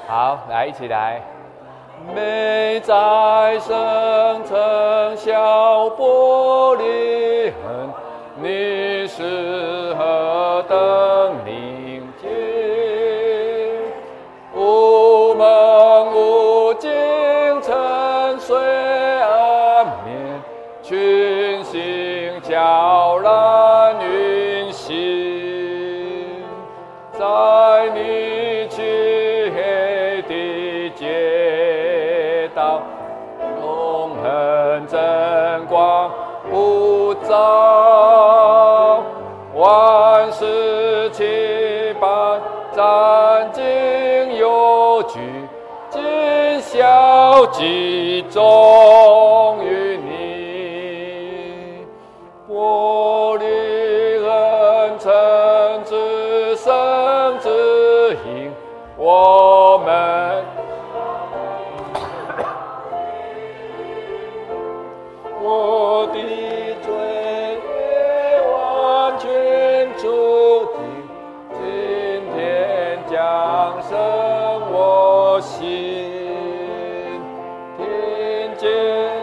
好，来一起来。美在生成小玻璃痕，你是何等宁静？无梦无境，沉睡安眠，群星悄然运行，在你漆黑的街道，永恒真光不照，万事齐般战兢有据，今宵集中于你，玻璃恩尘之生之影，我们我的罪孽完全注定，今天降生我心，听见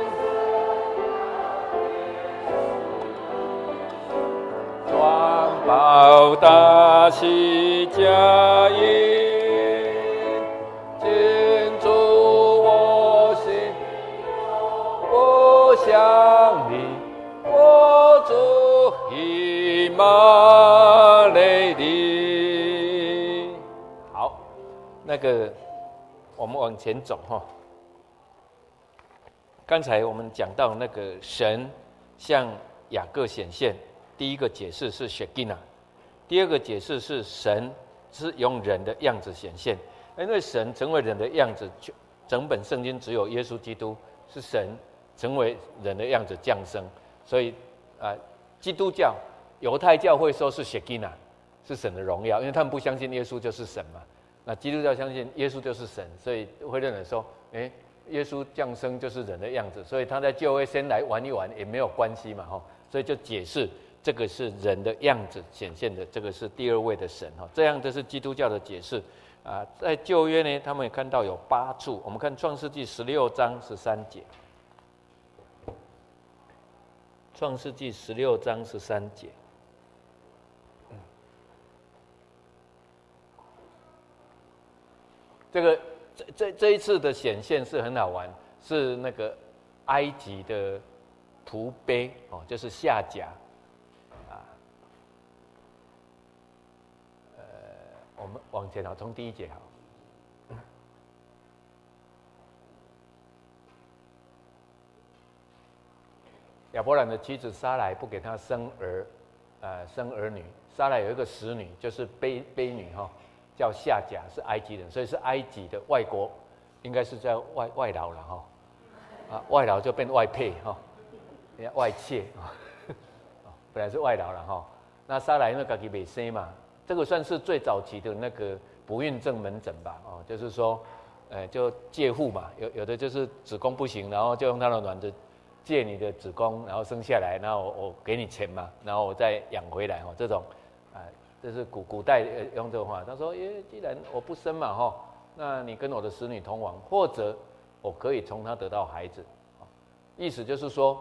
双胞大喜佳音，进驻我心，我想你，我主以马内利。好，那个我们往前走哈。刚才我们讲到那个神向雅各显现，第一个解释是 Shekinah， 第二个解释是神是用人的样子显现。因为神成为人的样子，整本圣经只有耶稣基督是神成为人的样子降生，所以基督教、犹太教会说是 Shekinah， 是神的荣耀，因为他们不相信耶稣就是神嘛。那基督教相信耶稣就是神，所以会认为说，耶稣降生就是人的样子，所以他在教会先来玩一玩也没有关系嘛，所以就解释这个是人的样子显现的，这个是第二位的神，这样这是基督教的解释。在旧约呢，他们也看到有8处，我们看创世纪16章13节。创世纪16章13节。这一次的显现是很好玩，是那个埃及的仆碑就是夏甲我们往前从第1节好。亚伯兰的妻子撒莱不给他生儿女，撒莱有一个使女，就是卑女叫夏甲，是埃及人，所以是埃及的外国，应该是在外劳了外劳就变外配外妾本来是外劳了那撒莱因为自己没生嘛，这个算是最早期的那个不孕症门诊吧就是说就借户嘛，有的就是子宫不行，然后就用他的卵子借你的子宫，然后生下来，然后我给你钱嘛，然后我再养回来这种这是古代用这种话。他说既然我不生嘛那你跟我的使女同房，或者我可以从她得到孩子意思就是说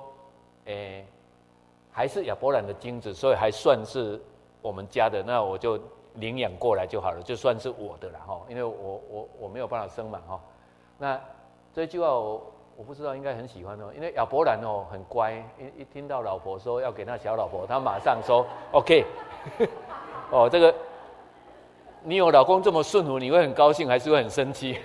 还是亚伯兰的精子，所以还算是我们家的，那我就领养过来就好了，就算是我的了因为我没有办法生嘛那这句话我不知道应该很喜欢因为亚伯兰很乖，一听到老婆说要给他小老婆，他马上说 OK 这个你有老公这么顺服，你会很高兴还是会很生气？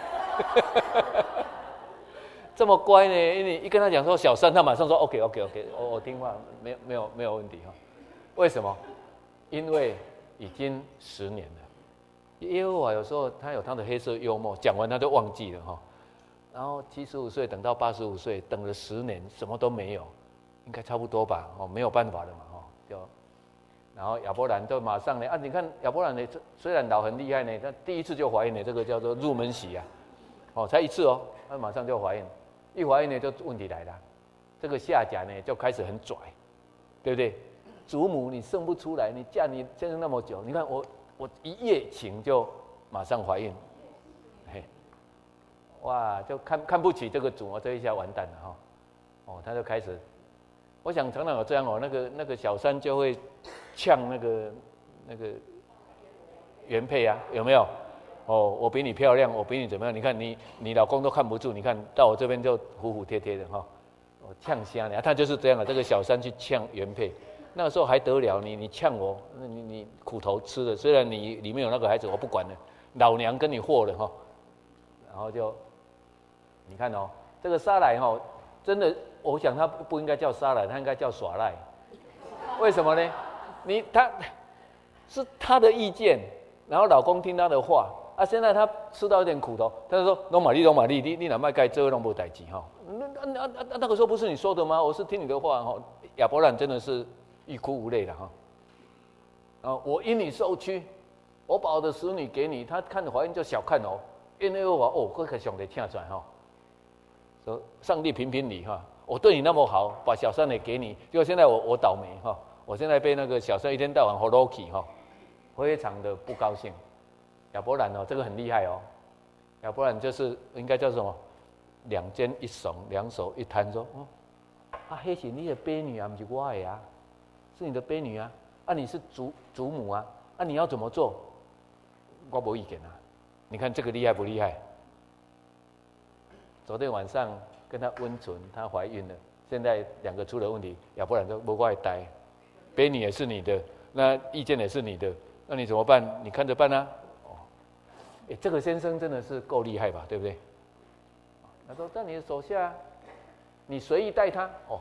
这么乖呢，你一跟他讲说小三，他马上说 OK， 我听话，没有问题为什么？因为已经10年了。耶和华有时候他有他的黑色幽默，讲完他就忘记了然后75岁等到85岁，等了10年，什么都没有，应该差不多吧没有办法了嘛然后亚伯兰就马上呢你看亚伯兰呢，虽然老很厉害呢，他第一次就怀孕了，这个叫做入门喜才一次他马上就怀孕，一怀孕呢就问题来了，这个夏甲呢就开始很拽，对不对？祖母你生不出来，你嫁你先生那么久，你看我一夜情就马上怀孕， 哇，就看不起这个主哦，这一下完蛋了哈。哦，他就开始，我想常常有这样哦，那个小三就会呛那个原配啊，有没有？哦，我比你漂亮，我比你怎么样？你看你老公都看不住，你看到我这边就服服帖帖的哈。我呛瞎你，他就是这样的。这个小三去呛原配，那个时候还得了？你呛我，你苦头吃了。虽然你里面有那个孩子，我不管了，老娘跟你和了哈。然后就，你看哦，这个沙来哈，真的，我想他不应该叫沙来，他应该叫耍赖。为什么呢？他是他的意见，然后老公听他的话。啊，现在他吃到一点苦头，他就说：“龙马利，你哪卖该这弄不代志哈？那个时候不是你说的吗？我是听你的话哈。”亚伯兰真的是欲哭无泪了哈。我因你受屈，我把我的使女给你，他看怀孕就小看哦，因为我这个上帝听出来哈，说上帝评评理哈，我对你那么好，把小三也给你，结果现在我倒霉哈，我现在被那个小三一天到晚 Holoki 哈，非常的不高兴。亚伯兰哦，这个很厉害哦。亚伯兰就是应该叫什么？两肩一耸，两手一摊，说：“那是你的婢女啊，不是我的啊，是你的婢女啊。啊，你是祖母啊，啊，你要怎么做？我没意见啊。你看这个厉害不厉害？昨天晚上跟她温存，她怀孕了，现在两个出了问题，亚伯兰说不怪呆，婢女也是你的，那意见也是你的，那你怎么办？你看着办啊。”这个先生真的是够厉害吧，对不对？他说：“在你的手下，你随意待他。”哦，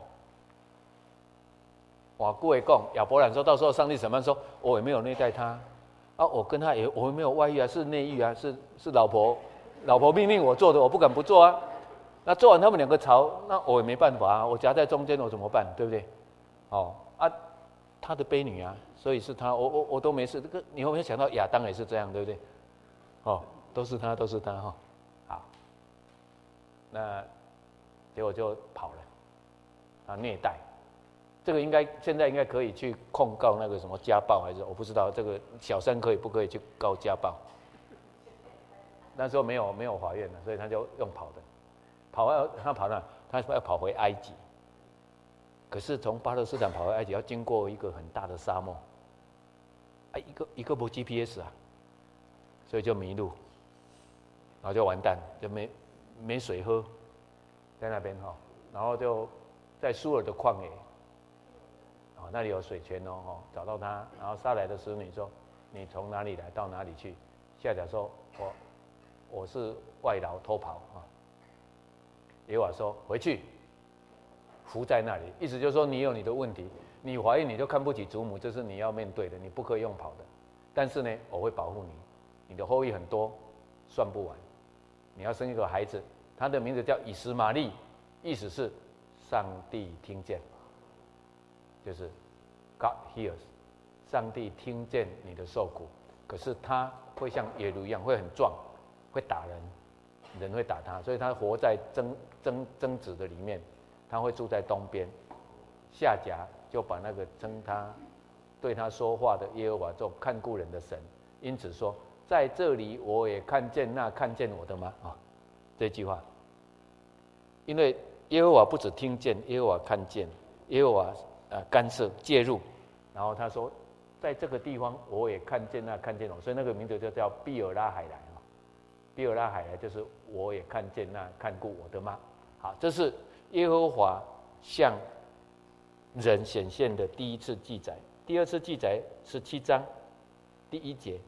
哇，各位讲，亚伯兰说到时候上帝审判说，我也没有虐待他啊，我跟他我没有外遇啊，是内遇啊，是老婆命令我做的，我不敢不做啊。那做完他们两个吵，那我也没办法啊，我夹在中间，我怎么办？对不对？哦啊，他的婢女啊，所以是他，我都没事。这个你有没有想到亚当也是这样，对不对？哦，都是他哈，好，那结果就跑了，虐待，这个现在应该可以去控告那个什么家暴还是我不知道，这个小三可以不可以去告家暴？那时候没有法院了，所以他就用跑的，他跑哪？他要跑回埃及，可是从巴勒斯坦跑回埃及要经过一个很大的沙漠，一个没 GPS 啊。所以就迷路，然后就完蛋，就没水喝，在那边哈，然后就在苏尔的旷野，那里有水泉哦，找到他，然后撒来的使女说：“你从哪里来到哪里去？”夏甲说：“我是外劳偷跑啊。”耶和华说：“回去，伏在那里。”意思就是说你有你的问题，你怀孕你就看不起祖母，这是你要面对的，你不可以用跑的。但是呢，我会保护你。你的后裔很多，算不完。你要生一个孩子，他的名字叫以实玛利，意思是上帝听见，就是 God hears， 上帝听见你的受苦。可是他会像野驴一样，会很壮，会打人，人会打他，所以他活在争执的里面。他会住在东边，夏甲就把那个称他对他说话的耶和华做看顾人的神，因此说。在这里我也看见那看见我的吗？这句话，因为耶和华不只听见，耶和华看见，耶和华干涉介入，然后他说，在这个地方我也看见那看见我，所以那个名字就叫比尔拉海莱啊。比尔拉海莱就是我也看见那看顾我的吗？好，这是耶和华向人显现的第一次记载。第二次记载17章第1节。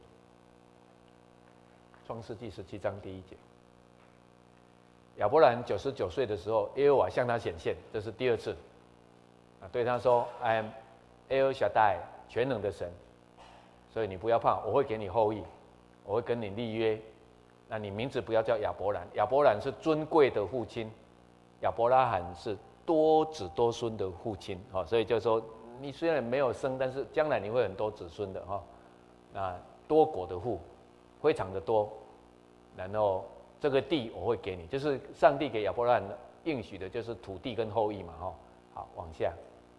创世纪17章第1节，亚伯兰99岁的时候，耶和华向他显现，这是第二次。对他说 ：“I am El Shaddai， 全能的神，所以你不要怕，我会给你后裔，我会跟你立约。那你名字不要叫亚伯兰，亚伯兰是尊贵的父亲，亚伯拉罕是多子多孙的父亲。所以就说你虽然没有生，但是将来你会很多子孙的哈。多国的父，非常的多。”然后这个地我会给你，就是上帝给亚伯拉罕应许的，就是土地跟后裔嘛，好，往下，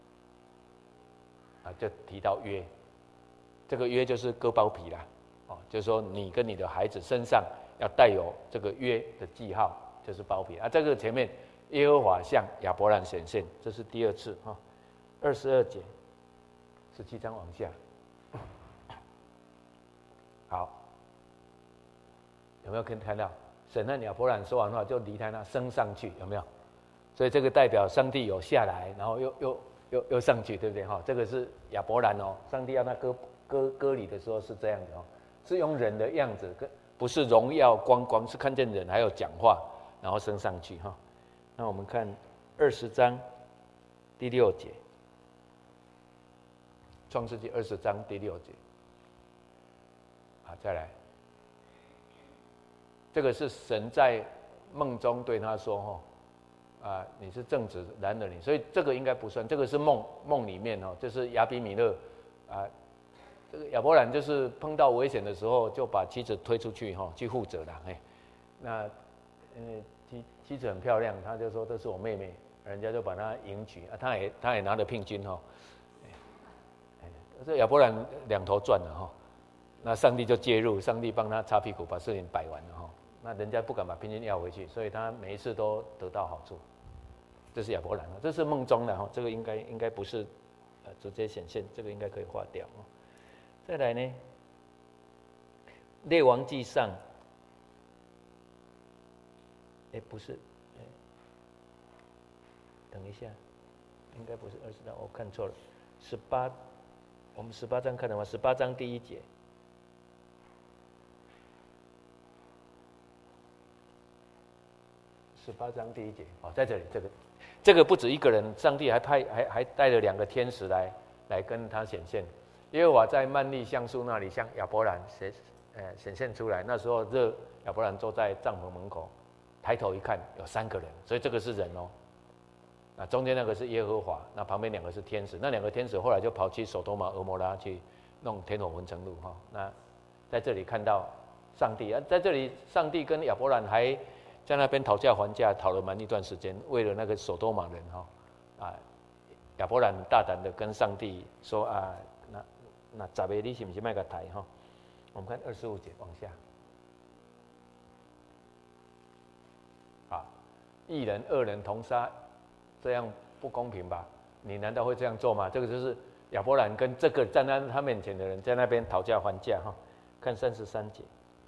就提到约，这个约就是割包皮啦，就是说你跟你的孩子身上要带有这个约的记号， 就是包皮啊。这个前面耶和华向亚伯兰显现，这是第二次哈。22节，17章往下，好，有没有看到？神和亚伯兰说完话就离开那升上去，有没有？所以这个代表上帝有下来，然后又上去，对不对哈？这个是亚伯兰哦，上帝要他割礼的时候是这样的哦，是用人的样子，不是荣耀光，是看见人还有讲话，然后升上去哈。那我们看20章第6节，创世纪20章第6节，好，再来。这个是神在梦中对他说：“你是正直男的你。”所以这个应该不算，这个是梦里面哦，就是亚比米勒这个亚伯兰就是碰到危险的时候，就把妻子推出去去负责了。那因为妻子很漂亮，他就说这是我妹妹，人家就把她迎娶他也拿了聘金这亚伯兰两头赚了那上帝就介入，上帝帮他擦屁股，把事情摆完了那人家不敢把聘金要回去，所以他每一次都得到好处。这是亚伯兰这是梦中的这个应该不是直接显现，这个应该可以划掉再来呢，列王纪上，不是，等一下，应该不是20章，我看错了，18，我们18章看了吗？18章第1节。18章第1节在这里，这个不止一个人，上帝还带了2个天使来跟他显现。耶和华在曼利橡树那里向亚伯兰显现出来，那时候亚伯兰坐在帐篷门口，抬头一看有3个人，所以这个是人那中间那个是耶和华，那旁边2个是天使，那2个天使后来就跑去所多玛俄摩拉去弄天火焚城路那在这里看到上帝在这里上帝跟亚伯兰还在那边讨价还价，讨了蛮一段时间，为了那个所多玛人亚伯兰大胆的跟上帝说那10个你是不是卖个台我们看25节往下。一人2人同杀，这样不公平吧？你难道会这样做吗？这个就是亚伯兰跟这个站在他面前的人在那边讨价还价看33节，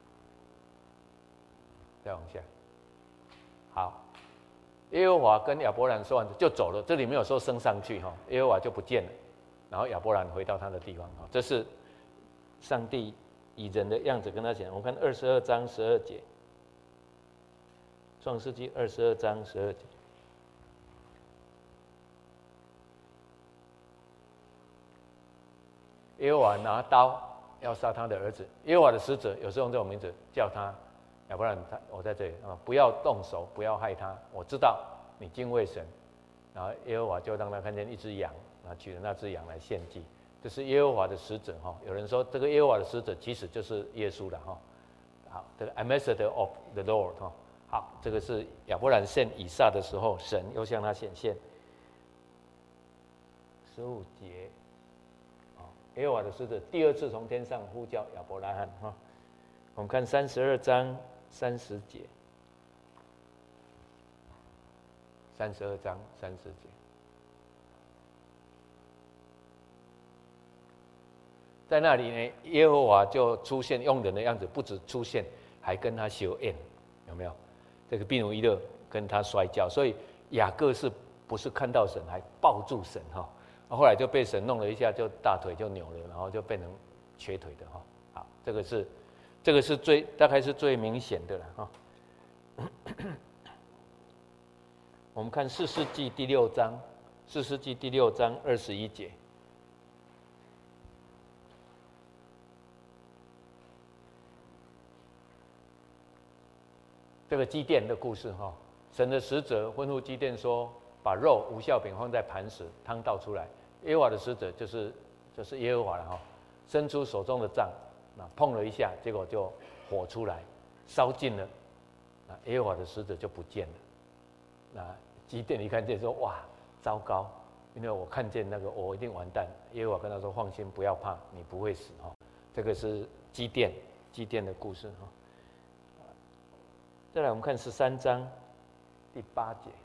再往下。好，耶和华跟亚伯兰说完就走了，这里没有说升上去耶和华就不见了，然后亚伯兰回到他的地方这是上帝以人的样子跟他讲。我们看22章12节，创世纪22章12节。耶和华拿刀要杀他的儿子，耶和华的使者有时候用这种名字叫他亚伯兰，我在这里不要动手，不要害他，我知道你敬畏神。然后耶和华就让他看见一只羊，取了那只羊来献祭。这是耶和华的使者有人说这个耶和华的使者其实就是耶稣了好，这个 ambassador of the Lord 好，这个是亚伯兰献以撒的时候，神又向他显现。15节，耶和华的使者第2次从天上呼叫亚伯拉罕我们看32章30节，32章30节，在那里呢，耶和华就出现，用人的样子，不止出现，还跟他修宴，有没有？这个毗努伊勒跟他摔跤，所以雅各是不是看到神还抱住神后来就被神弄了一下，就大腿就扭了，然后就变成瘸腿的好，这个是大概是最明显的了我们看士师记第6章，士师记第6章21节。这个基甸的故事神的使者吩咐基甸说，把肉无酵饼放在磐石，汤倒出来。耶和华的使者就是耶和华了伸出手中的杖，碰了一下，结果就火出来，烧尽了。耶和华的使者就不见了。那基甸一看见说：“哇，糟糕！因为我看见那个，我一定完蛋。”耶和华跟他说：“放心，不要怕，你不会死这个是基甸的故事再来，我们看13章第8节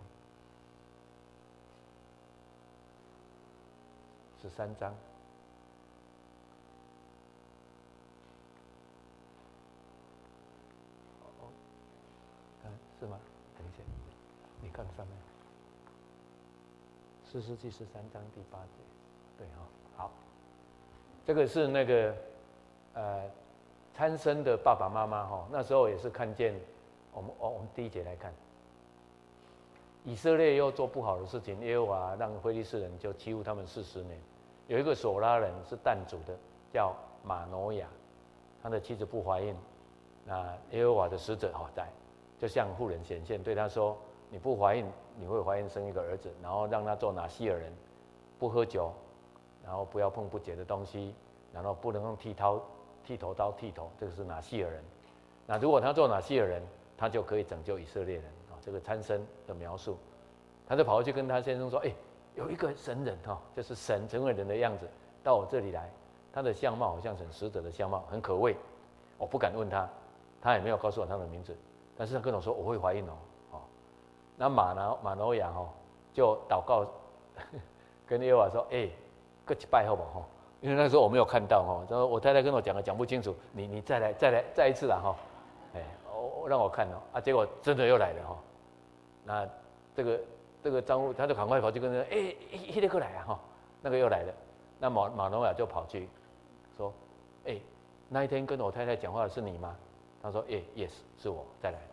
，13章。是吗？等一下，你看上面，《士师记》13章第8节，对哈、好，这个是那个参孙的爸爸妈妈哈，那时候也是看见我们第1节来看，以色列又做不好的事情，耶和华让非利士人就欺负他们40年。有一个索拉人是但族的，叫马挪亚，他的妻子不怀孕，那耶和华的使者在。就向妇人显现，对他说：“你不怀孕，你会怀孕生一个儿子，然后让他做拿西尔人，不喝酒，然后不要碰不洁的东西，然后不能用剃头刀剃头，这个是拿西尔人。那如果他做拿西尔人，他就可以拯救以色列人啊。这个参孙的描述，他就跑过去跟他先生说：，有一个神人就是神成为人的样子，到我这里来，他的相貌好像神使者的相貌，很可畏。我不敢问他，他也没有告诉我他的名字。”但是他跟我说我会怀孕那马挪亚就祷告，跟耶和华说：“各一拜好不好？因为那时候我没有看到说我太太跟我讲不清楚，你再一次啦让我看结果真的又来了那这个丈夫他就赶快跑去跟他说：“那个来那个又来了。”那马挪亚就跑去说：“那一天跟我太太讲话的是你吗？”他说：“yes， 是我，再来。”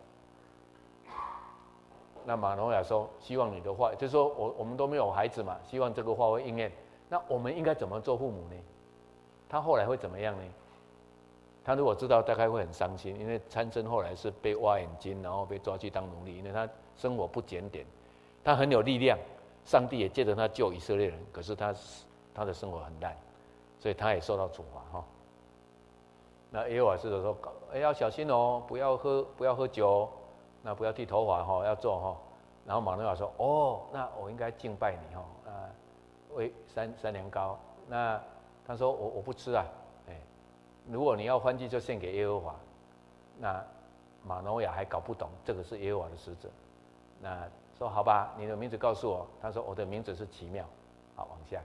那马挪亚说：“希望你的话，就是说我们都没有孩子嘛，希望这个话会应验。那我们应该怎么做父母呢？”他后来会怎么样呢？他如果知道，大概会很伤心，因为参孙后来是被挖眼睛，然后被抓去当奴隶，因为他生活不检点。他很有力量，上帝也借着他救以色列人，可是他的生活很烂，所以他也受到处罚那耶和华使者说：“要小心不要喝酒，那不要剃头发要做然后马挪亚说：“那我应该敬拜你为三年糕。”那他说：“我不吃啊，如果你要欢祭，就献给耶和华。”那马挪亚还搞不懂这个是耶和华的使者，那说：“好吧，你的名字告诉我。”他说：“我的名字是奇妙。”好，往下。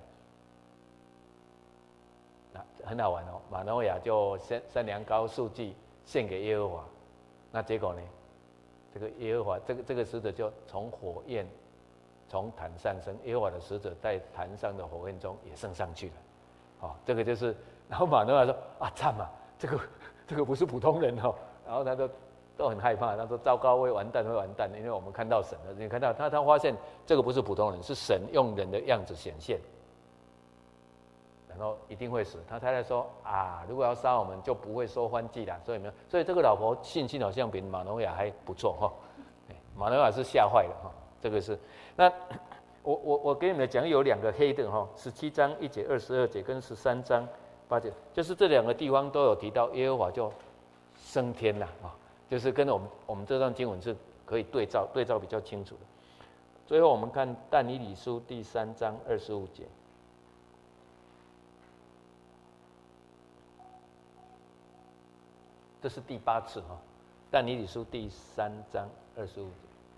很好玩马挪亚就三粮膏素祭献给耶和华，那结果呢？这个耶和华这个使者就从火焰从坛上升，耶和华的使者在坛上的火焰中也升上去了，这个就是，然后马挪亚说：“惨嘛，这个不是普通人然后他都很害怕，他说：“糟糕，会完蛋，因为我们看到神了。”你看到他发现这个不是普通人，是神用人的样子显现。然后一定会死。他太太说：“如果要杀我们，就不会说欢祭了。”所以这个老婆信心好像比马挪亚还不错马挪亚是吓坏了这个是。那我给你们讲有2个黑的17章1节22节跟13章8节，就是这2个地方都有提到耶和华就升天了就是跟我们这段经文是可以对照比较清楚的。最后我们看但以理书第3章25节。这是第8次但以理书第3章25节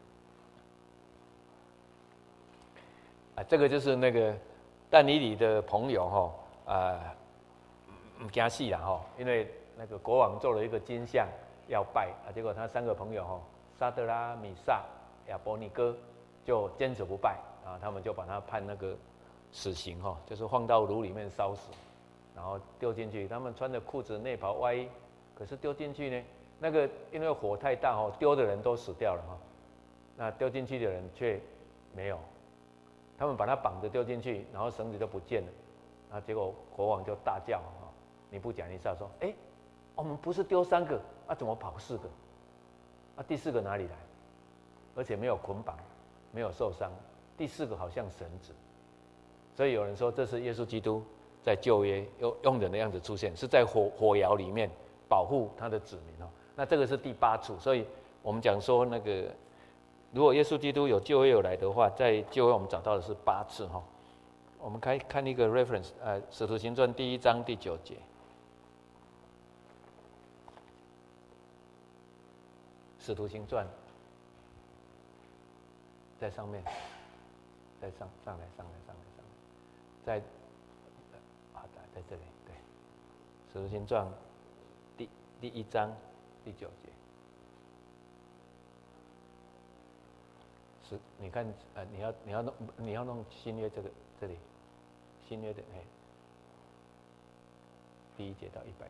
这个就是那个但以理的朋友不惊死啦因为那个国王做了一个金像要拜结果他3个朋友沙得拉、米煞、亚伯尼哥就坚持不拜他们就把他判那个死刑就是放到炉里面烧死，然后丢进去，他们穿的裤子内袍外衣。可是丢进去呢，那个因为火太大丢的人都死掉了那丢进去的人却没有，他们把他绑着丢进去，然后绳子就不见了，结果国王就大叫尼布甲尼撒说：“我们不是丢3个怎么跑4个？第4个哪里来？而且没有捆绑，没有受伤，第4个好像绳子。”所以有人说这是耶稣基督在旧约用人的样子出现，是在火窑里面保护他的子民那这个是第8处，所以我们讲说那个，如果耶稣基督有旧约有来的话，在旧约我们找到的是8次我们看一个 reference， 使徒行传第1章第9节，使徒行传在上面，再上来，在在这里，对，使徒行传第1章第9节。是，你看，你要弄新约这里，新约的第1节到100节。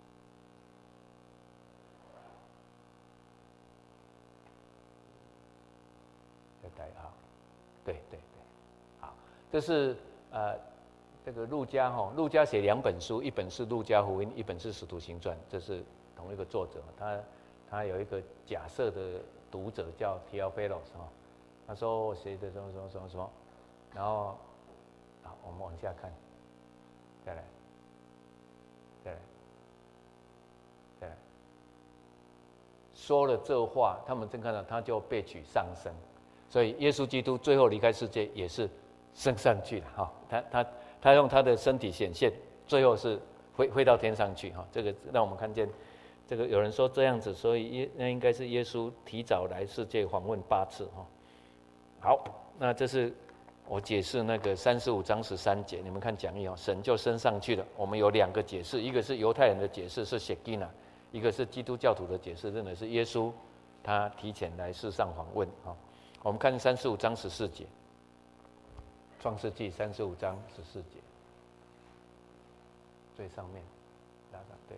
对，好，这是这个路加路加写2本书，一本是路加福音，一本是使徒行传，这是同一个作者，他有一个假设的读者叫 Theophilus 他说我写的什么，然后好，我们往下看，再来，说了这话，他们正看到他就被举上升。所以耶稣基督最后离开世界也是升上去了他用他的身体显现，最后是飞到天上去这个让我们看见，这个有人说这样子，所以那应该是耶稣提早来世界访问8次好，那这是我解释那个35章13节，你们看讲义神就升上去了。我们有2个解释，一个是犹太人的解释是 Shekinah， 一个是基督教徒的解释，认为是耶稣他提前来世上访问我们看35章14节，创世纪35章14节，最上面，对。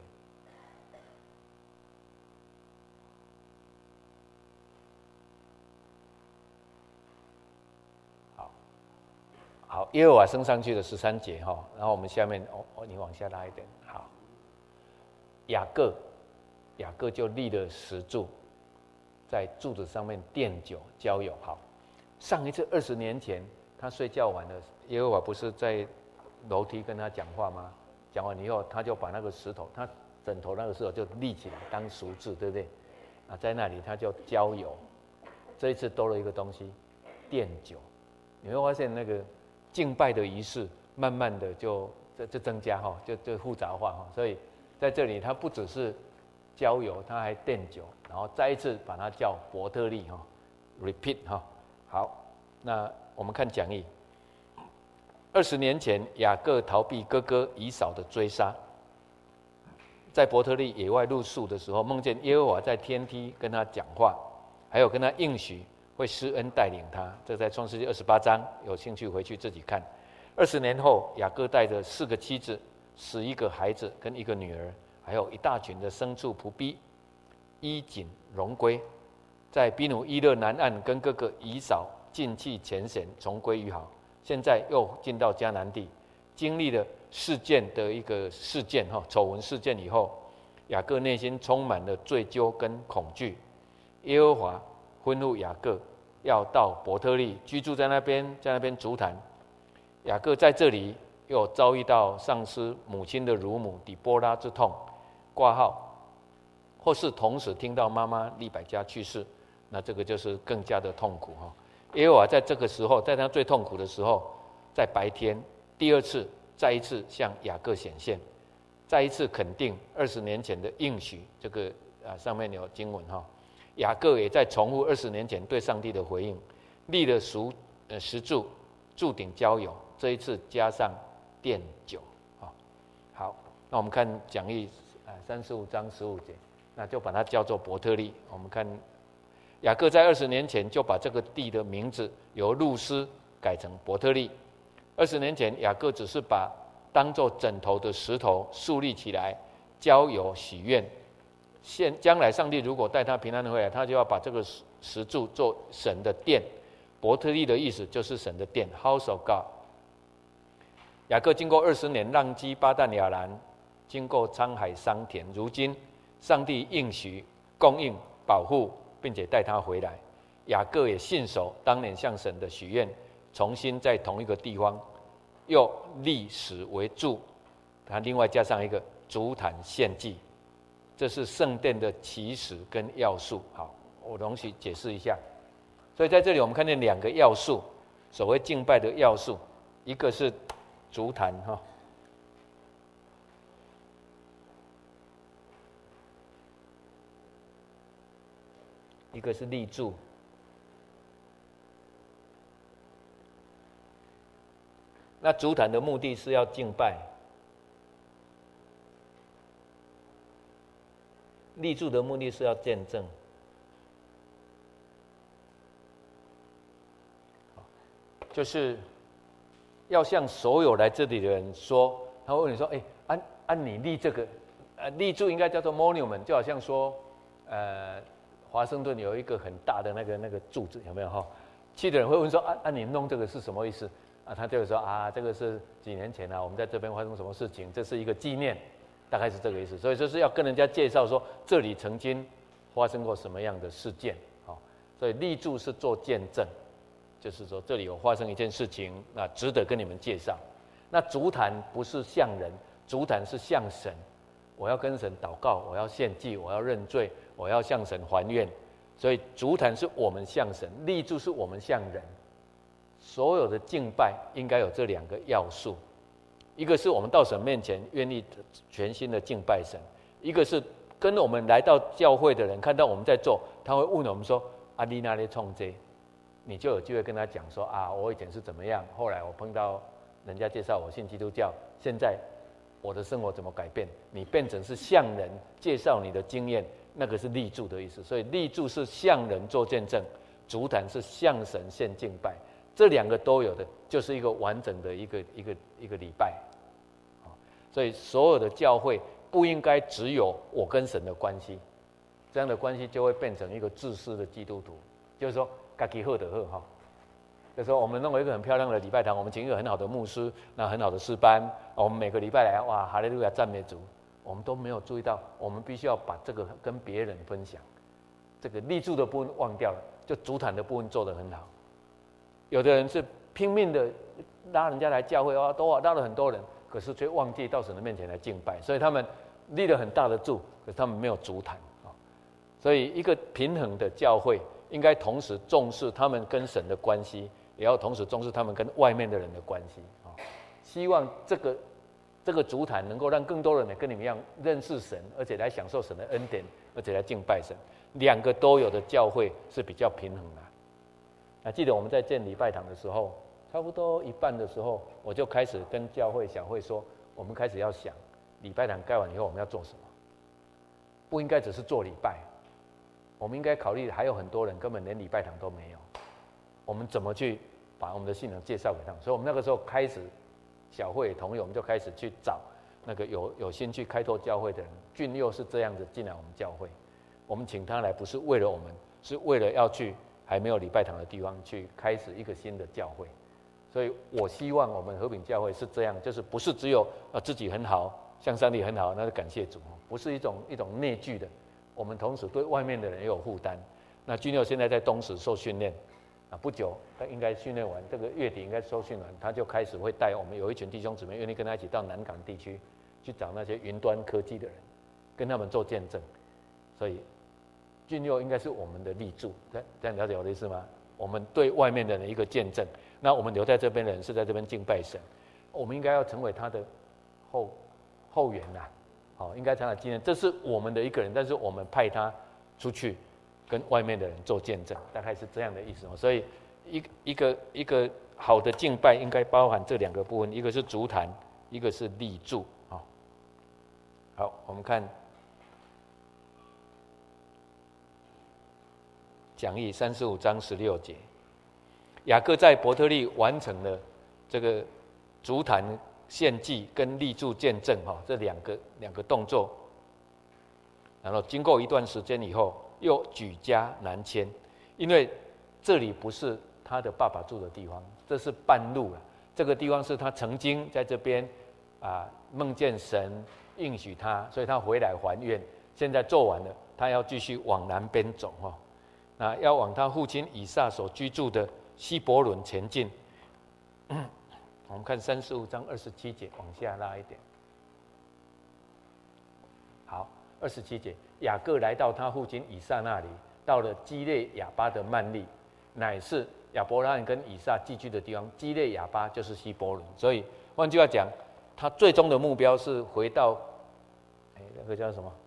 好，耶和华升上去的13节然后我们下面你往下拉一点，好，雅各就立了10柱。在柱子上面奠酒浇油。好，上一次20年前他睡觉完了，耶和华不是在楼梯跟他讲话吗？讲完以后，他就把那个石头，他枕头那个石头就立起来当赎字，对不对？在那里他就浇油。这一次多了一个东西，奠酒。你会发现那个敬拜的仪式，慢慢的就增加就复杂化所以在这里他不只是浇油，他还奠酒，然后再一次把它叫伯特利repeat 好，那我们看讲义。20年前，雅各逃避哥哥以扫的追杀，在伯特利野外露宿的时候，梦见耶和华在天梯跟他讲话，还有跟他应许会施恩带领他。这在创世纪28章，有兴趣回去自己看。20年后，雅各带着4个妻子、11个孩子跟1个女儿，还有一大群的牲畜仆婢，衣锦荣归，在比努伊勒南岸跟哥哥以扫尽弃前嫌，重归于好。现在又进到迦南地，经历了事件的一个事件丑闻事件以后，雅各内心充满了罪疚跟恐惧。耶和华吩咐雅各要到伯特利居住在那边，在那边筑坛。雅各在这里又遭遇到丧失母亲的乳母底波拉之痛，挂号，或是同时听到妈妈利百加去世，那这个就是更加的痛苦耶和华在这个时候，在他最痛苦的时候，在白天第2次再一次向雅各显现，再一次肯定20年前的应许。这个上面有经文雅各也在重复20年前对上帝的回应，立了10柱，柱顶浇油，这一次加上奠酒好，那我们看讲义35章15节，那就把它叫做伯特利。我们看雅各在20年前就把这个地的名字由路斯改成伯特利。20年前，雅各只是把当作枕头的石头竖立起来，浇油许愿。将来上帝如果带他平安的回来，他就要把这个石柱做神的殿。伯特利的意思就是神的殿 ，House of God。雅各经过20年浪迹巴旦亚兰，经过沧海桑田，如今上帝应许供应保护，并且带他回来。雅各也信守当年向神的许愿，重新在同一个地方又立石为柱，他另外加上一个筑坛献祭，这是圣殿的起始跟要素。好，我容许解释一下。所以在这里我们看见2个要素，所谓敬拜的要素，一个是筑坛一个是立柱。 那足坛的目的是要敬拜，立柱的目的是要见证。就是要向所有来这里的人说，他会问你说：“你立这个，立柱应该叫做 monument， 就好像说，华盛顿有一个很大的那个柱子，有没有哈？去的人会问说：你弄这个是什么意思？他就会说：这个是几年前我们在这边发生什么事情，这是一个纪念，大概是这个意思。所以就是要跟人家介绍说，这里曾经发生过什么样的事件，所以立柱是做见证。”就是说，这里有发生一件事情，那值得跟你们介绍。那足坛不是向人，足坛是向神。我要跟神祷告，我要献祭，我要认罪，我要向神还愿。所以足坛是我们向神，立柱是我们向人。所有的敬拜应该有这两个要素：一个是我们到神面前愿意全心的敬拜神；一个是跟我们来到教会的人看到我们在做，他会问我们说：“你哪里创这？”你就有机会跟他讲说我以前是怎么样，后来我碰到人家介绍我信基督教，现在我的生活怎么改变？你变成是向人介绍你的经验，那个是立柱的意思。所以立柱是向人做见证，足坛是向神献敬拜，这两个都有的，就是一个完整的一个礼拜。所以所有的教会不应该只有我跟神的关系，这样的关系就会变成一个自私的基督徒，就是说。自己好就好哈，就说我们弄了一个很漂亮的礼拜堂，我们请一个很好的牧师，那很好的诗班，我们每个礼拜来，哇，哈利路亚赞美主，我们都没有注意到，我们必须要把这个跟别人分享，这个立柱的部分忘掉了，就足坛的部分做得很好。有的人是拼命的拉人家来教会都拉了很多人，可是却忘记到神的面前来敬拜，所以他们立了很大的柱，可是他们没有足坛。所以一个平衡的教会应该同时重视他们跟神的关系，也要同时重视他们跟外面的人的关系。希望这个足坛能够让更多人跟你们一样认识神，而且来享受神的恩典，而且来敬拜神。两个都有的教会是比较平衡的。记得我们在建礼拜堂的时候，差不多一半的时候，我就开始跟教会小会说，我们开始要想礼拜堂盖完以后我们要做什么，不应该只是做礼拜。我们应该考虑还有很多人根本连礼拜堂都没有，我们怎么去把我们的信仰介绍给他们？所以我们那个时候开始小会同意，我们就开始去找那个有心去开拓教会的人。俊佑是这样子进来我们教会，我们请他来不是为了我们，是为了要去还没有礼拜堂的地方去开始一个新的教会。所以我希望我们和平教会是这样，就是不是只有自己很好，向上帝很好，那就感谢主，不是一种内聚的。我们同时对外面的人也有负担。那君佑现在在东石受训练，不久他应该训练完，这个月底应该受训完，他就开始会带我们有一群弟兄姊妹愿意跟他一起到南港地区去找那些云端科技的人，跟他们做见证。所以君佑应该是我们的立柱，这样了解我的意思吗？我们对外面的人一个见证，那我们留在这边的人是在这边敬拜神，我们应该要成为他的后援呐。应该常常纪念，这是我们的一个人，但是我们派他出去跟外面的人做见证，大概是这样的意思。所以一个好的敬拜应该包含这两个部分，一个是足坛，一个是立柱。好，我们看讲义35章16节，雅各在伯特利完成了这个足坛献祭跟立柱见证这两个动作，然后经过一段时间以后，又举家南迁，因为这里不是他的爸爸住的地方，这是半路了。这个地方是他曾经在这边梦见神应许他，所以他回来还愿。现在做完了，他要继续往南边走那要往他父亲以撒所居住的希伯伦前进。我们看35章27节，往下拉一点。好，27节，雅各来到他父亲以撒那里，到了基列亚巴的幔利，乃是亚伯拉罕跟以撒寄居的地方。基列亚巴就是希伯伦，所以换句话讲，他最终的目标是回到，那个叫什么？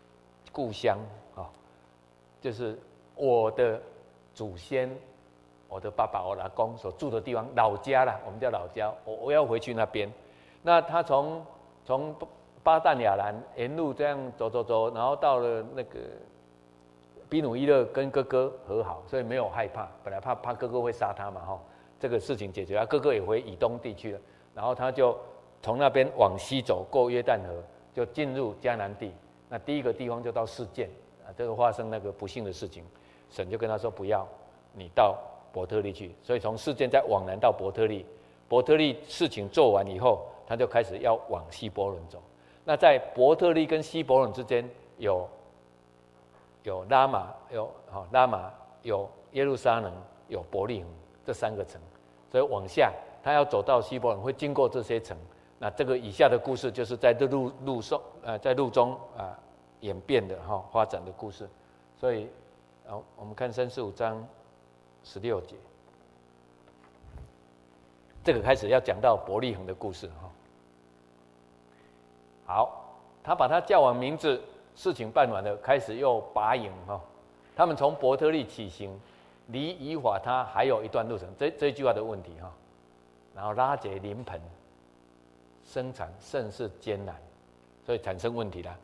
故乡就是我的祖先， 我的爸爸我阿公所住的地方老家啦，我们叫老家，我要回去那边。那他从巴旦亚兰沿路这样走，然后到了那个比努伊勒跟哥哥和好，所以没有害怕，本来怕哥哥会杀他嘛哈，这个事情解决，哥哥也回以东地区了，然后他就从那边往西走，过约旦河，就进入迦南地。那第一个地方就到示剑啊，这个发生那个不幸的事情，神就跟他说不要，你到伯特利去。所以从示剑再往南到伯特利，伯特利事情做完以后，他就开始要往希伯伦走。那在伯特利跟希伯伦之间有拉玛，有耶路撒冷，有伯利恒这3个城，所以往下他要走到希伯伦会经过这些城。那这个以下的故事就是在路中演变的发展的故事。所以我们看35章16节，这个开始要讲到伯利恒的故事好，他把他叫完名字，事情办完了，开始又拔营他们从伯特利起行，离以法他还有一段路程。这句话的问题然后拉结临盆，生产甚是艰难，所以产生问题了。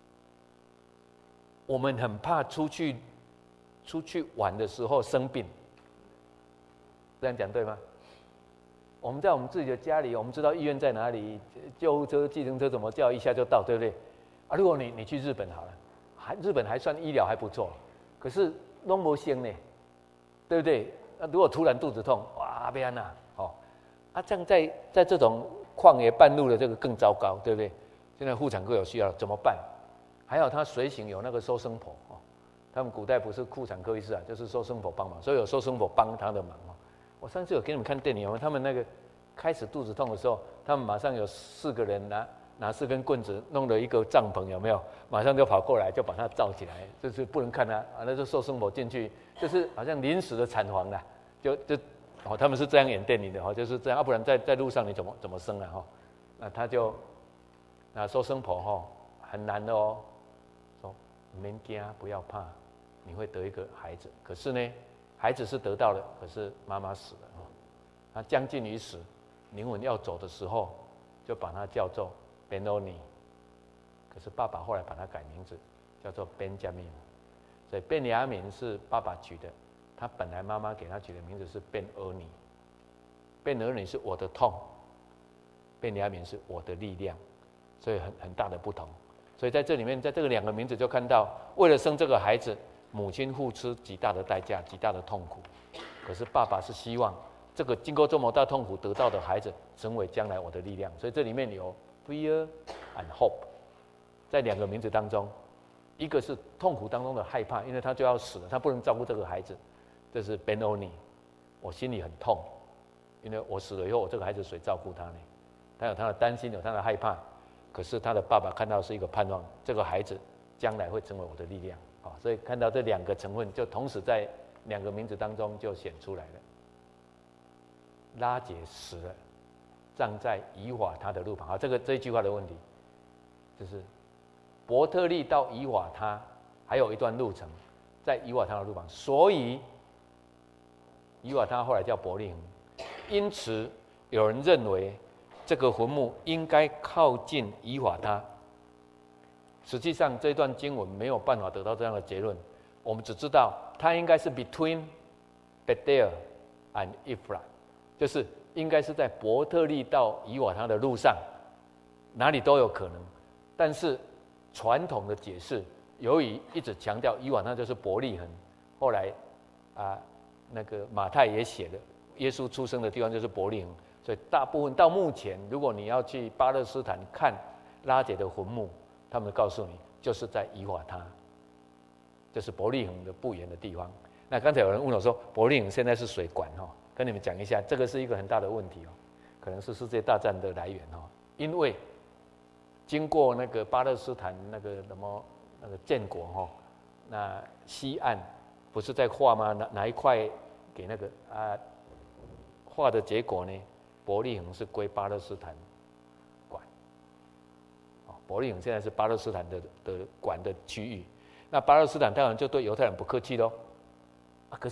我们很怕出去玩的时候生病，这样讲对吗？我们在我们自己的家里，我们知道医院在哪里，救护车、计程车怎么叫一下就到，对不对？如果你去日本好了，日本还算医疗还不错，可是都没先呢，对不对？如果突然肚子痛，哇，别安呐，这样在这种旷野半路的这个更糟糕，对不对？现在妇产科有需要怎么办？还好他随行有那个收生婆他们古代不是妇产科医师就是收生婆帮忙，所以有收生婆帮他的忙我上次有给你们看电影，他们那个开始肚子痛的时候，他们马上有4个人拿4根棍子弄了一个帐篷，有没有？马上就跑过来就把他罩起来，就是不能看他那就收生婆进去，就是好像临时的产房啦，他们是这样演电影的就是这样，不然在路上你怎么生啊那他就收生婆很难的说免惊不要怕，你会得一个孩子。可是呢，孩子是得到了，可是妈妈死了他将近于死，灵魂要走的时候，就把他叫做 Benoni， 可是爸爸后来把他改名字叫做 Benjamin， 所以便雅悯是爸爸取的，他本来妈妈给他取的名字是便俄尼，便俄尼是我的痛，便雅悯是我的力量，所以很大的不同。所以在这里面，在这个2个名字就看到，为了生这个孩子，母亲付出极大的代价，极大的痛苦。可是爸爸是希望这个经过这么大痛苦得到的孩子，成为将来我的力量。所以这里面有 fear and hope， 在2个名字当中，一个是痛苦当中的害怕，因为他就要死了，他不能照顾这个孩子，这是 Benoni， 我心里很痛，因为我死了以后，我这个孩子谁照顾他呢？他有他的担心，有他的害怕。可是他的爸爸看到是一个盼望，这个孩子将来会成为我的力量所以看到这2个成分就同时在2个名字当中就显出来了。拉结死了，葬在以法他的路旁。这一句话的问题就是伯特利到以法他还有一段路程，在以法他的路旁，所以以法他后来叫伯利恒。因此有人认为这个坟墓应该靠近以法他。实际上这段经文没有办法得到这样的结论，我们只知道它应该是 between Bethel and Ephraim， 就是应该是在伯特利到以法他的路上，哪里都有可能。但是传统的解释，由于一直强调以法他就是伯利恒，后来那个马太也写了，耶稣出生的地方就是伯利恒。所以大部分到目前，如果你要去巴勒斯坦看拉结的坟墓，他们告诉你就是在以法他，就是伯利恒的不远的地方。那刚才有人问我说，伯利恒现在是水管跟你们讲一下，这个是一个很大的问题可能是世界大战的来源因为经过那个巴勒斯坦那个什么那个建国那西岸不是在画吗？哪一块给那个画的结果呢？伯利恒是归巴勒斯坦管，伯利恒现在是巴勒斯坦的管的区域。那巴勒斯坦当然就对犹太人不客气咯可是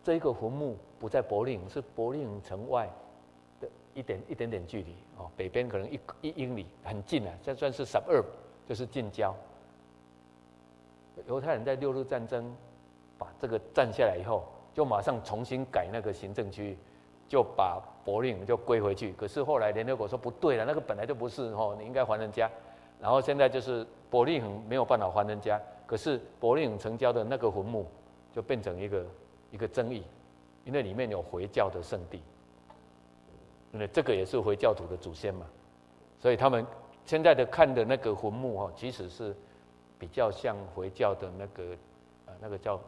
这一个坟墓不在伯利恒，是伯利恒城外的一点点距离哦，北边可能一英里，很近啊，这算是 suburb， 就是近郊。犹太人在6日战争把这个占下来以后，就马上重新改那个行政区域，就把伯利恒就归回去。可是后来联合国说不对了，那个本来就不是哦，你应该还人家。然后现在就是伯利恒没有办法还人家，可是伯利恒城郊的那个坟墓就变成一个争议，因为里面有回教的圣地，因为这个也是回教徒的祖先嘛，所以他们现在的看的那个坟墓哦，其实是比较像回教的那个叫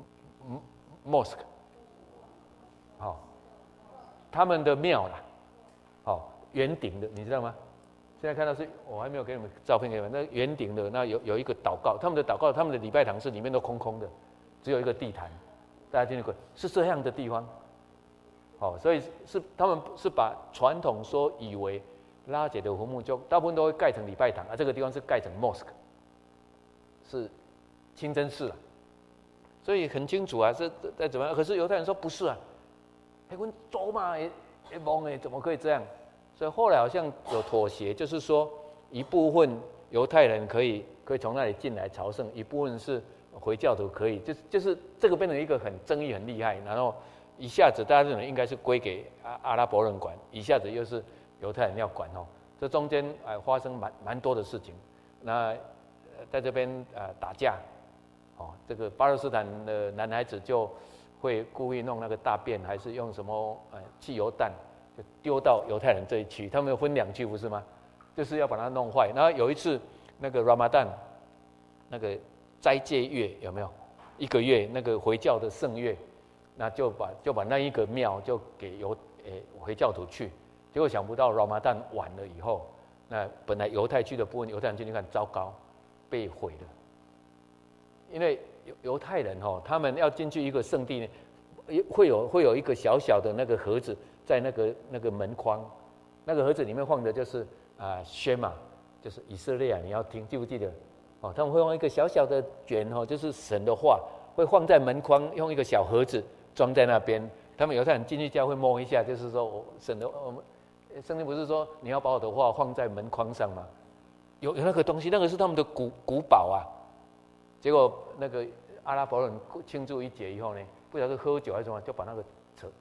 mosque， 好，他们的庙啦，好，圆顶的，你知道吗？现在看到是我还没有给你们照片给你们，那圆顶的那有一个祷告，他们的祷告，他们的礼拜堂是里面都空空的，只有一个地毯，大家听得过？是这样的地方，好，所以他们是把传统说以为拉结的坟墓就大部分都会盖成礼拜堂，这个地方是盖成 mosque， 是清真寺了，所以很清楚啊，是在怎么样？可是犹太人说不是啊，我们走嘛，蒙怎么可以这样？所以后来好像有妥协，就是说一部分犹太人可以从那里进来朝圣，一部分是回教徒可以，就是这个变成一个很争议很厉害，然后一下子大家认为应该是归给阿拉伯人管，一下子又是犹太人要管哦，这中间发生蛮多的事情。那在这边打架，哦，这个巴勒斯坦的男孩子就会故意弄那个大便，还是用什么汽油弹。就丢到犹太人这一区，他们有分2区不是吗？就是要把它弄坏。然后有一次那个 Ramadan 那个斋戒月有没有1个月那个回教的圣月，那就把那一个庙就给回教徒去，结果想不到 Ramadan 晚了以后，那本来犹太区的部分犹太人进去看，糟糕，被毁了。因为犹太人他们要进去一个圣地呢，会有一个小小的那个盒子。在那个门框，那个盒子里面放的就是宣嘛，就是以色列你要听，记不记得？哦，他们会放一个小小的卷就是神的话，会放在门框，用一个小盒子装在那边。他们犹太人进去教会摸一下，就是说神的，圣经不是说你要把我的话放在门框上吗？有那个东西，那个是他们的古堡啊。结果那个阿拉伯人庆祝一节以后呢，不晓得喝酒还是什么，就把那个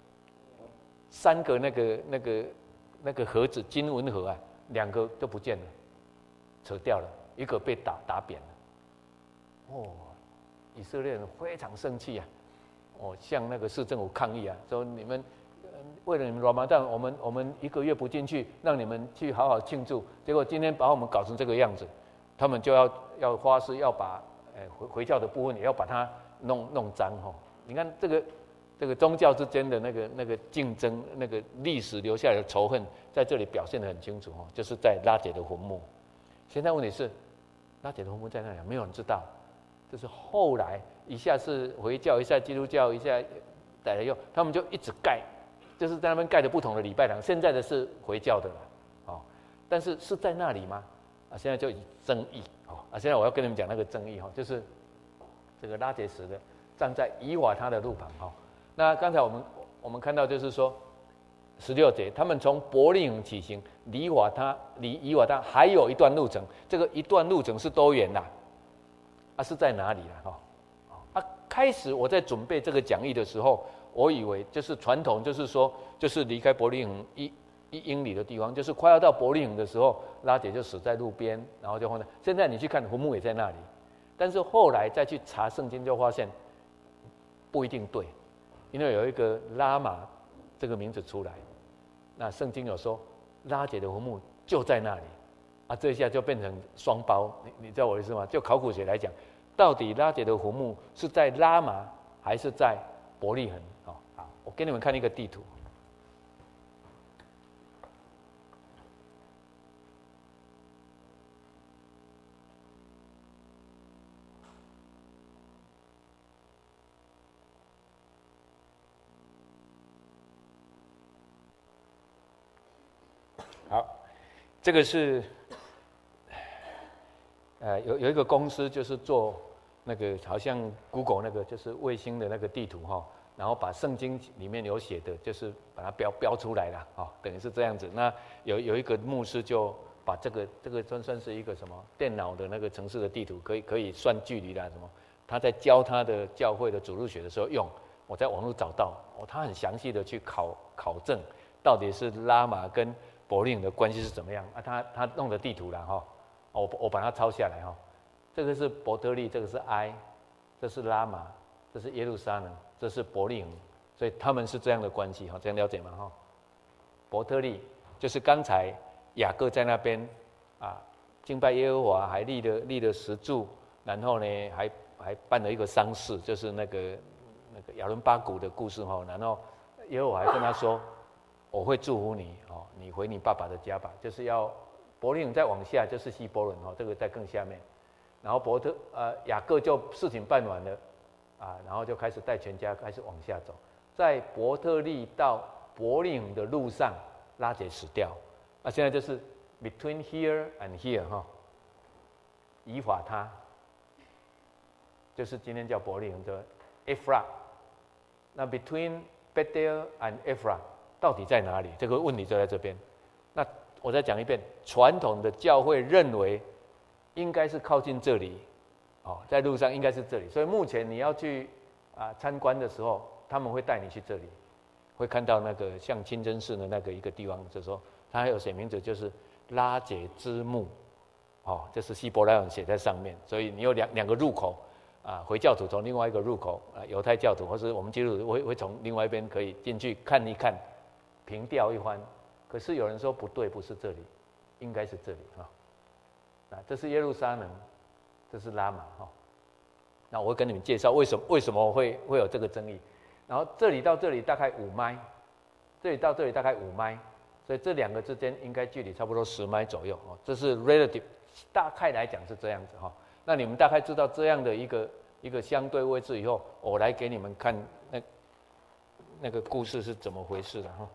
3个那个盒子金文盒啊，2个都不见了，扯掉了，一个被打扁了。哦，以色列人非常生气啊！哦，向那个市政府抗议啊，说你们为了你们 Ramadan， 我们1个月不进去，让你们去好好庆祝，结果今天把我们搞成这个样子，他们就要发誓要把回教的部分也要把它弄脏哦。你看这个宗教之间的那个竞争，那个历史留下来的仇恨，在这里表现得很清楚就是在拉结的坟墓。现在问题是，拉结的坟墓在哪里？没有人知道。就是后来一下是回教，一下基督教，一下逮了用，他们就一直盖，就是在那边盖的不同的礼拜堂。现在的是回教的了，但是是在那里吗？现在就有争议现在我要跟你们讲那个争议就是这个拉结石的站在以瓦他的路旁那刚才我们看到就是说16节，他们从伯利恒起行，离以瓦他还有一段路程。这个一段路程是多远啦？是在哪里啦？开始我在准备这个讲义的时候，我以为就是传统，就是说就是离开伯利恒1英里的地方，就是快要到伯利恒的时候，拉结就死在路边，然后就放在。现在你去看坟墓也在那里，但是后来再去查圣经就发现不一定对。因为有一个拉玛这个名字出来，那圣经有说拉结的坟墓就在那里这一下就变成双包，你知道我的意思吗？就考古学来讲，到底拉结的坟墓是在拉玛还是在伯利恒？好，我给你们看一个地图。好，这个是有一个公司就是做那个好像 Google 那个就是卫星的那个地图然后把圣经里面有写的，就是把它标出来了，哦，等于是这样子。那有一个牧师就把这个算是一个什么电脑的那个城市的地图，可以算距离啦什么。他在教他的教会的主日学的时候用，我在网络找到，他很详细的去考证，到底是拉玛跟伯利恒的关系是怎么样啊？他弄的地图啦哈，我把它抄下来哈。这个是伯特利，这个是埃，这是拉玛，这是耶路撒冷，这是伯利恒，所以他们是这样的关系哈，这样了解吗哈？伯特利就是刚才雅各在那边啊敬拜耶和华，还立了石柱，然后呢还办了一个丧事，就是那个亚伦巴谷的故事哈。然后耶和华还跟他说：“我会祝福你哦，你回你爸爸的家吧。”就是要伯利恒再往下就是希伯伦哦，这个在更下面。然后雅各就事情办完了啊，然后就开始带全家开始往下走，在伯特利到伯利恒的路上，拉结死掉。那现在就是 between here and here 哈，以法他，就是今天叫伯利恒的 Ephra。那 between Bethel and Ephra 到底在哪里？这个问题就在这边。那我再讲一遍，传统的教会认为应该是靠近这里，哦，在路上应该是这里。所以目前你要去参观的时候，他们会带你去这里，会看到那个像清真寺的那个一个地方，就是说它还有写名字，就是拉结之墓，哦，这是希伯来文写在上面。所以你有两个入口啊，回教徒从另外一个入口啊，犹太教徒或是我们基督徒会从另外一边可以进去看一看，凭吊一番。可是有人说不对，不是这里，应该是这里啊。这是耶路撒冷，这是拉玛哈。那我会跟你们介绍为什么会有这个争议。然后这里到这里大概5迈，这里到这里大概5迈，所以这两个之间应该距离差不多10迈左右哦。这是 relative， 大概来讲是这样子哈。那你们大概知道这样的一个相对位置以后，我来给你们看那个故事是怎么回事的哈。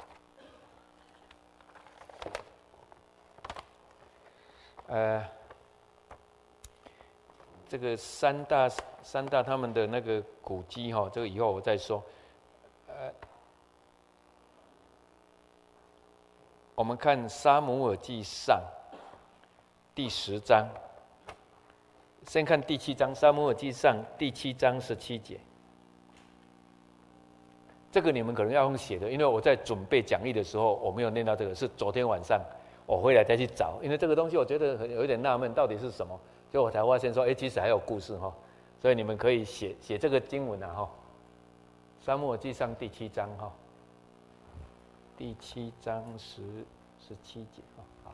这个三大他们的那个古迹哈，这个以后我再说。我们看撒母耳记上第10章，先看第7章，撒母耳记上第7章17节。这个你们可能要用写的，因为我在准备讲义的时候我没有念到这个，是昨天晚上我回来再去找，因为这个东西我觉得有点纳闷，到底是什么？就我才发现说，其实还有故事哈，所以你们可以写这个经文啊哈，《撒母耳记上》第7章哈，第7章17节哈。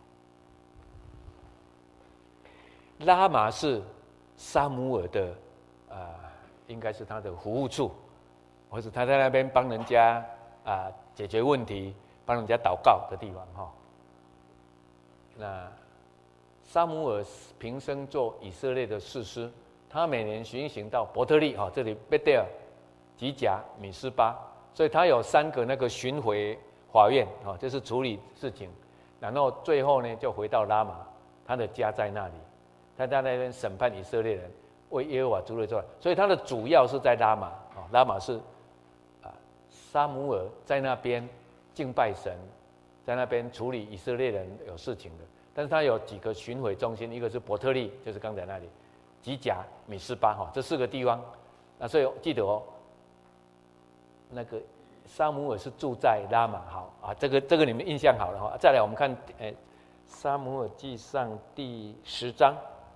拉玛是撒母耳的应该是他的服务处，或者他在那边帮人家解决问题、帮人家祷告的地方哈。那撒母耳平生做以色列的士师，他每年巡行到伯特利这里贝特尔、吉甲、米斯巴，所以他有3个那个巡回法院就是处理事情，然后最后呢就回到拉玛，他的家在那里，他在那边审判以色列人，为耶和华筑了座，所以他的主要是在拉玛拉玛是撒母耳在那边敬拜神，在那边处理以色列人有事情的。但是他有几个巡回中心，一个是伯特利，就是刚才那里，吉甲、米斯巴这4个地方。那所以记得那个撒母耳是住在拉玛，好这个你们印象好了哈。再来我们看撒母耳记上第10章，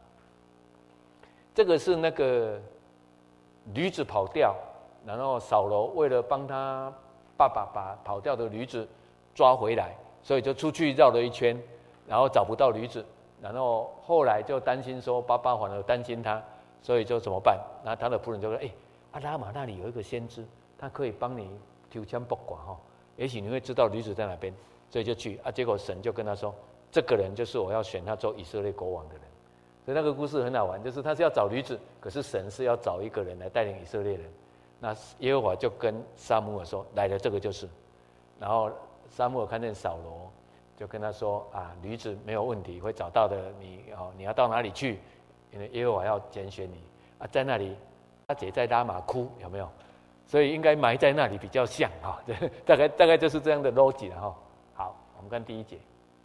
这个是那个驴子跑掉，然后扫罗为了帮他爸爸把跑掉的驴子抓回来，所以就出去绕了一圈。然后找不到驴子，然后后来就担心说爸爸反而担心他，所以就怎么办？那他的仆人就说：“拉玛那里有一个先知，他可以帮你抽签卜卦也许你会知道驴子在哪边。”所以就去结果神就跟他说：“这个人就是我要选他做以色列国王的人。”所以那个故事很好玩，就是他是要找驴子，可是神是要找一个人来带领以色列人。那耶和华就跟撒母耳说：“来了，这个就是。”然后撒母耳看见扫罗。就跟他说驴子没有问题，会找到的。你要到哪里去？因为耶和华要拣选你在那里，他姐在拉玛哭，有没有？ 所以应该埋在那里比较像哈，大概就是这样的逻辑了哈。好，我们看第一节，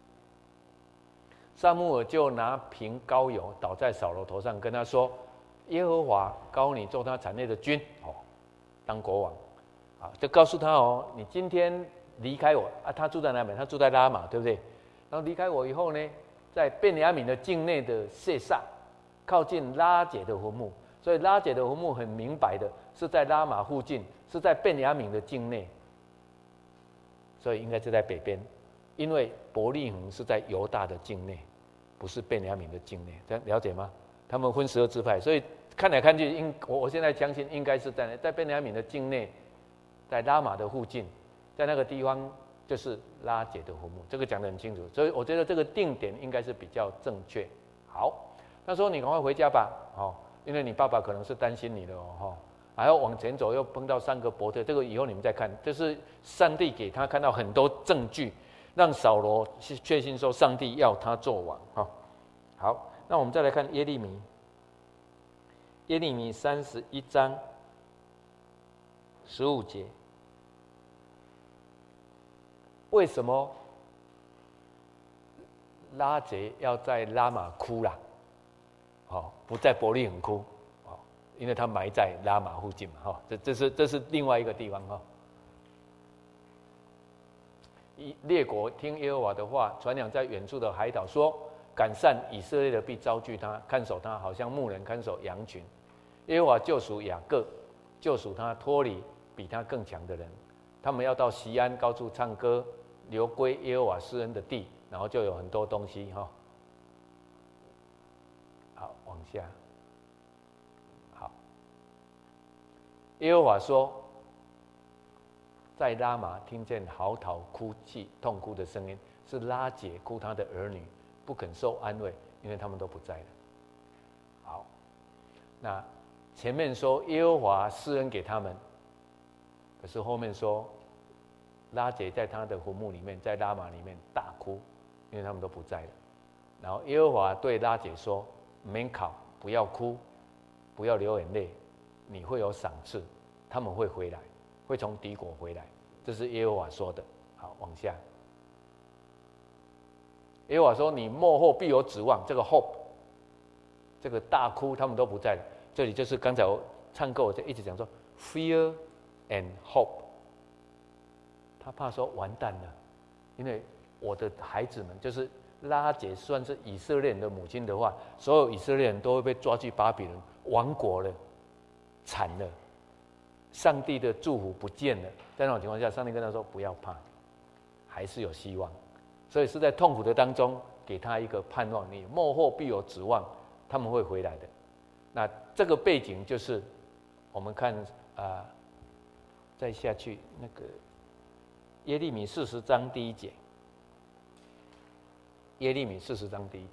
撒母耳就拿瓶膏油倒在扫罗头上，跟他说：“耶和华膏你做他产业的君，当国王。”啊，就告诉他哦，你今天离开我啊，他住在哪边？他住在拉玛，对不对？然后离开我以后呢，在便雅悯的境内的谢萨，靠近拉结的坟墓。所以拉结的坟墓很明白的是在拉玛附近，是在便雅悯的境内，所以应该是在北边，因为伯利恒是在犹大的境内，不是便雅悯的境内，这样了解吗？他们分12支派，所以看来看去，我现在相信应该是在便雅悯的境内，在拉玛的附近，在那个地方就是拉结的坟墓，这个讲得很清楚，所以我觉得这个定点应该是比较正确。好，他说你赶快回家吧，因为你爸爸可能是担心你的还要往前走，又碰到3个伯特，这个以后你们再看。这是上帝给他看到很多证据，让扫罗确信说上帝要他做王好，那我们再来看耶利米，耶利米31章15节，为什么拉结要在拉玛哭啦？不在伯利恒哭，因为他埋在拉玛附近嘛，这是另外一个地方列国听耶和华的话，传扬在远处的海岛说，赶散以色列的必招聚他，看守他，好像牧人看守羊群。耶和华救赎雅各，救赎他脱离比他更强的人。他们要到锡安高处唱歌，流归耶和华施恩的地，然后就有很多东西好，往下。好，耶和华说，在拉玛听见嚎啕哭泣痛哭的声音，是拉结哭他的儿女，不肯受安慰，因为他们都不在了。好，那前面说耶和华施恩给他们，可是后面说拉结在他的坟墓里面，在拉玛里面大哭，因为他们都不在了。然后耶和华对拉结说，免考，不要哭，不要流眼泪，你会有赏赐，他们会回来，会从敌国回来，这是耶和华说的。好，往下，耶和华说，你末后必有指望，这个 hope， 这个大哭他们都不在了，这里就是刚才我唱歌我就一直讲说 fear and hope， 他怕说完蛋了，因为我的孩子们就是拉结算是以色列人的母亲的话，所有以色列人都会被抓去巴比伦亡国了，惨了，上帝的祝福不见了。在那种情况下，上帝跟他说不要怕，还是有希望。所以是在痛苦的当中给他一个盼望，你末后必有指望，他们会回来的。那这个背景就是我们看再下去那个耶利米40章第1节，耶利米40章第1节，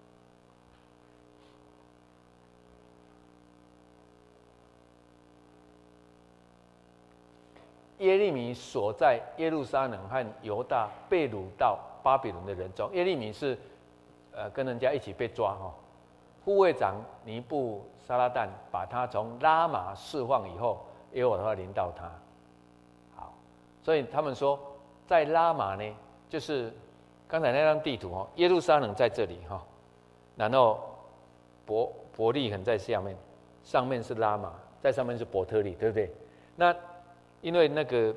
耶利米所在耶路撒冷和犹大被掳到巴比伦的人中，耶利米是跟人家一起被抓护卫长尼布撒拉旦把他从拉玛释放以后，耶和华临到他。好，所以他们说在拉玛呢，就是刚才那张地图耶路撒冷在这里然后伯利恒在下面，上面是拉玛，在上面是伯特利，对不对？那因为那个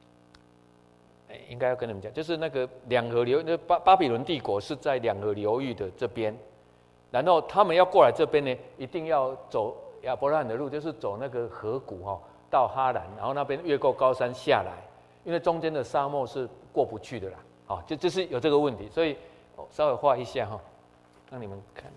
应该要跟你们讲，就是那个两河流，巴比伦帝国是在两河流域的这边，然后他们要过来这边呢，一定要走亚伯拉罕的路，就是走那个河谷到哈兰，然后那边越过高山下来，因为中间的沙漠是过不去的啦，就是有这个问题，所以稍微画一下让你们看。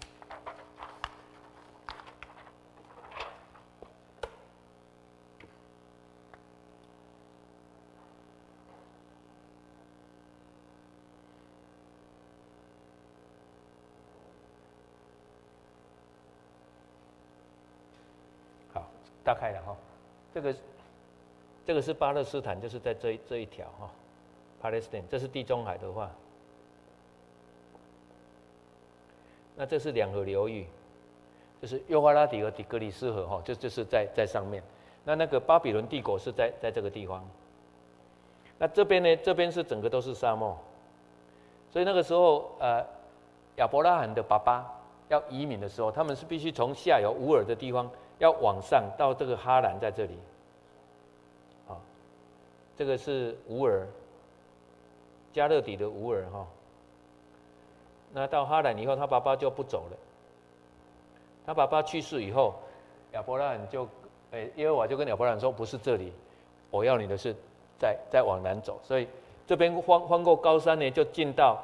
大概了这个是巴勒斯坦，就是在这一条Palestine， 这是地中海的话，那这是两河流域，就是幼发拉底和底格里斯河就是在上面， 那个巴比伦帝国是在这个地方。那这边呢？这边是整个都是沙漠，所以那个时候，亚伯拉罕的爸爸要移民的时候，他们是必须从下游乌尔的地方要往上到这个哈兰，在这里。这个是乌尔，加勒底的乌尔哈。那到哈兰以后，他爸爸就不走了。他爸爸去世以后，亚伯拉罕就，耶和华就跟亚伯拉罕说：“不是这里，我要你的是再往南走。”所以这边翻过高山呢，就进到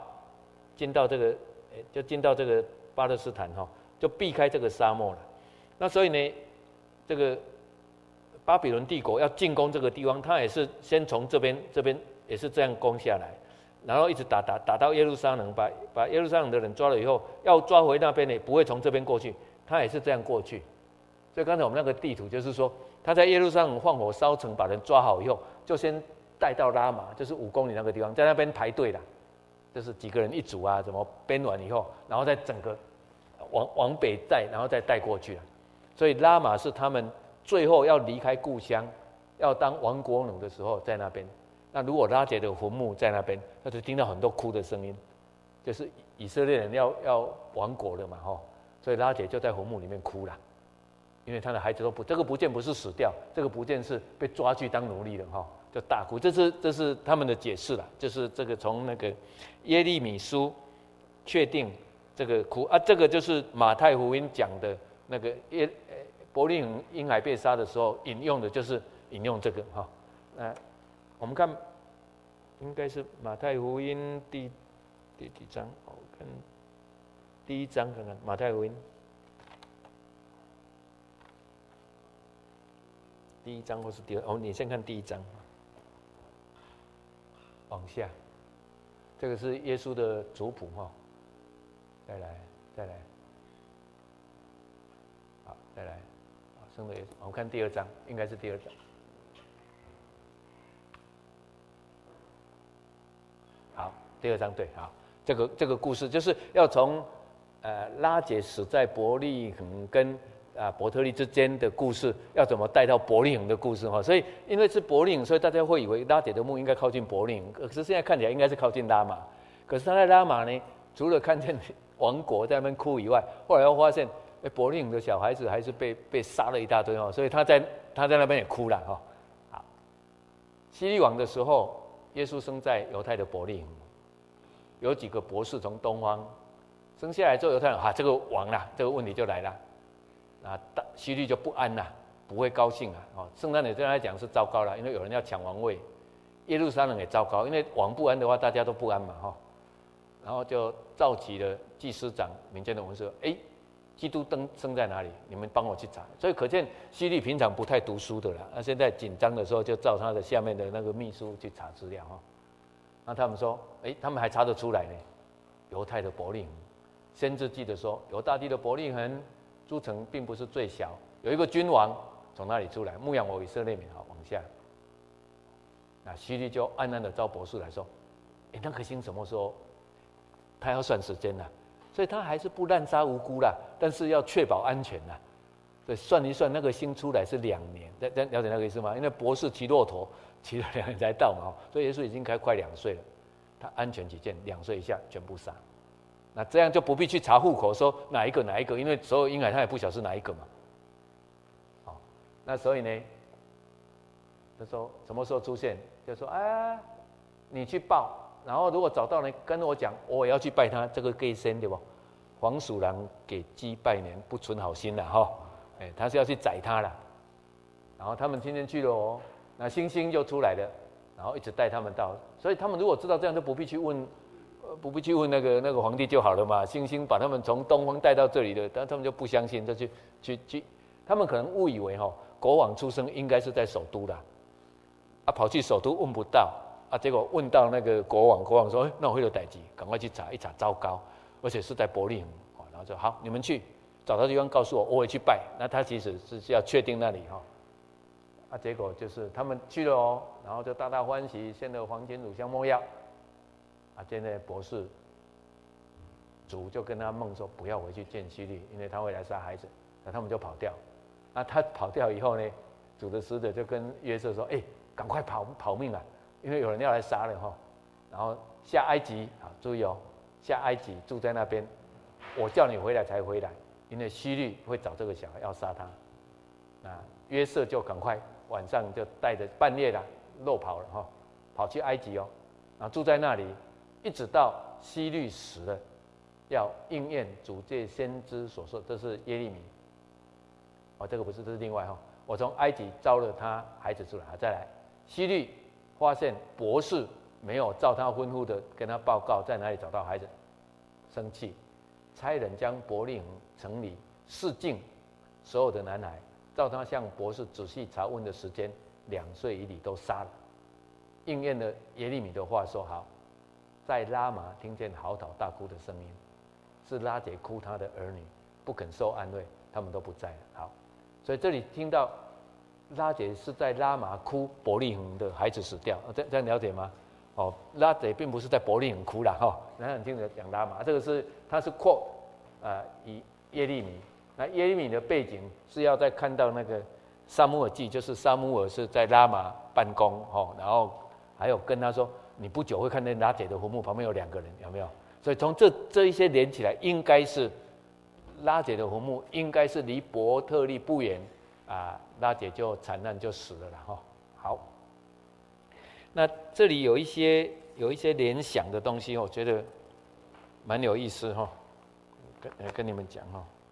这个巴勒斯坦哈，就避开这个沙漠了。那所以呢，这个巴比伦帝国要进攻这个地方，他也是先从这边也是这样攻下来，然后一直打到耶路撒冷，把耶路撒冷的人抓了以后，要抓回那边呢，不会从这边过去，他也是这样过去。所以刚才我们那个地图就是说，他在耶路撒冷放火烧城，把人抓好以后，就先带到拉玛，就是5公里那个地方，在那边排队啦，就是几个人一组啊，怎么编完以后，然后再整个往北带，然后再带过去了。所以拉玛是他们最后要离开故乡，要当亡国奴的时候，在那边。那如果拉结的坟墓在那边，他就听到很多哭的声音，就是以色列人要亡国了嘛，所以拉结就在坟墓里面哭了，因为他的孩子这个不见不是死掉，这个不见是被抓去当奴隶了，就大哭。这是他们的解释了，就是这个从那个耶利米书确定这个哭啊，这个就是马太福音讲的那个伯利恒婴孩被杀的时候引用的，就是引用这个哈。我们看，应该是马太福音第几章？我看第1章看看马太福音第1章或是第2？你先看第1章，往下，这个是耶稣的族谱哈。再来，好，再来。生的耶稣，我们看第2章，应该是第2章。好，第2章对，好，这个故事就是要从拉结死在伯利恒跟伯特利之间的故事，要怎么带到伯利恒的故事哈？所以因为是伯利恒，所以大家会以为拉结的墓应该靠近伯利恒，可是现在看起来应该是靠近拉玛。可是他在拉玛呢，除了看见王国在那边哭以外，后来又发现。伯利恒的小孩子还是被杀了一大堆，所以他在那边也哭了哈。好，希律王的时候，耶稣生在犹太的伯利恒，有几个博士从东方生下来之后，犹太人这个王啦，这个问题就来了，希律就不安啦，不会高兴啊。圣诞节对他来讲是糟糕了，因为有人要抢王位，耶路撒冷也糟糕，因为王不安的话，大家都不安嘛哈。然后就召集了祭司长、民间的文士，基督生在哪里？你们帮我去查。所以可见希律平常不太读书的啦。那现在紧张的时候，就照他的下面的那个秘书去查资料哈。那他们说，他们还查得出来呢。犹太的伯利恒，先知记得说，犹大地的伯利恒诸城并不是最小，有一个君王从那里出来，牧养我以色列民。好，往下。那希律就暗暗的招博士来说，那颗星什么时候？他要算时间了。所以他还是不滥杀无辜啦，但是要确保安全啦。所以算一算，那个星出来是2年，了解那个意思吗？因为博士骑骆驼骑了2年才到嘛，所以耶稣已经快2岁了。他安全起见，2岁以下全部杀。那这样就不必去查户口，说哪一个，因为所有婴孩他也不晓得是哪一个嘛。好，那所以呢，他说什么时候出现？就说你去报。然后如果找到呢，跟我讲，我也要去拜他，这个给先对不？黄鼠狼给鸡拜年，不存好心了哈。他是要去宰他了。然后他们天天去了那星星就出来了，然后一直带他们到。所以他们如果知道这样，就不必去问那个皇帝就好了嘛。星星把他们从东方带到这里的，但他们就不相信，就去，他们可能误以为国王出生应该是在首都啦，跑去首都问不到。结果问到那个国王说：“那我会有代志，赶快去查，一查糟糕，而且是在伯利恒。”然后说：“好，你们去找到地方告诉我，我也去拜。”那他其实是要确定那里结果就是他们去了然后就大大欢喜，献了黄金乳香没药。现在博士主就跟他梦说：“不要回去见希律，因为他会来杀孩子。”那他们就跑掉。那他跑掉以后呢， 主的使者就跟约瑟说：“赶快跑命啊，因为有人要来杀了哈。”然后下埃及啊，注意哦，下埃及住在那边，我叫你回来才回来，因为希律会找这个小孩要杀他。那约瑟就赶快晚上就带着半夜了，漏跑了哈，跑去埃及哦，然后住在那里，一直到希律死了，要应验主借先知所说，这是耶利米。这个不是，这是另外哈。我从埃及招了他孩子出来，再来，希律发现博士没有照他吩咐的跟他报告在哪里找到孩子，生气，差人将伯利恒城里四境所有的男孩，照他向博士仔细查问的时间，2岁以里都杀了，应验了耶利米的话说：“好，在拉玛听见嚎啕大哭的声音，是拉结哭他的儿女，不肯受安慰，他们都不在了。”好，所以这里听到拉结是在拉玛哭伯利恒的孩子死掉，这样了解吗？拉结并不是在伯利恒哭啦，哪有听着讲拉玛？这个他是quote以耶利米。那耶利米的背景是要在看到那个撒母耳记，就是撒母耳是在拉玛办公然后还有跟他说，你不久会看见拉结的坟墓旁边有2个人，有没有？所以从这一些连起来，应该是拉结的坟墓应该是离伯特利不远啊，拉结就惨难就死了啦。好，那这里有一些联想的东西，我觉得蛮有意思跟你们讲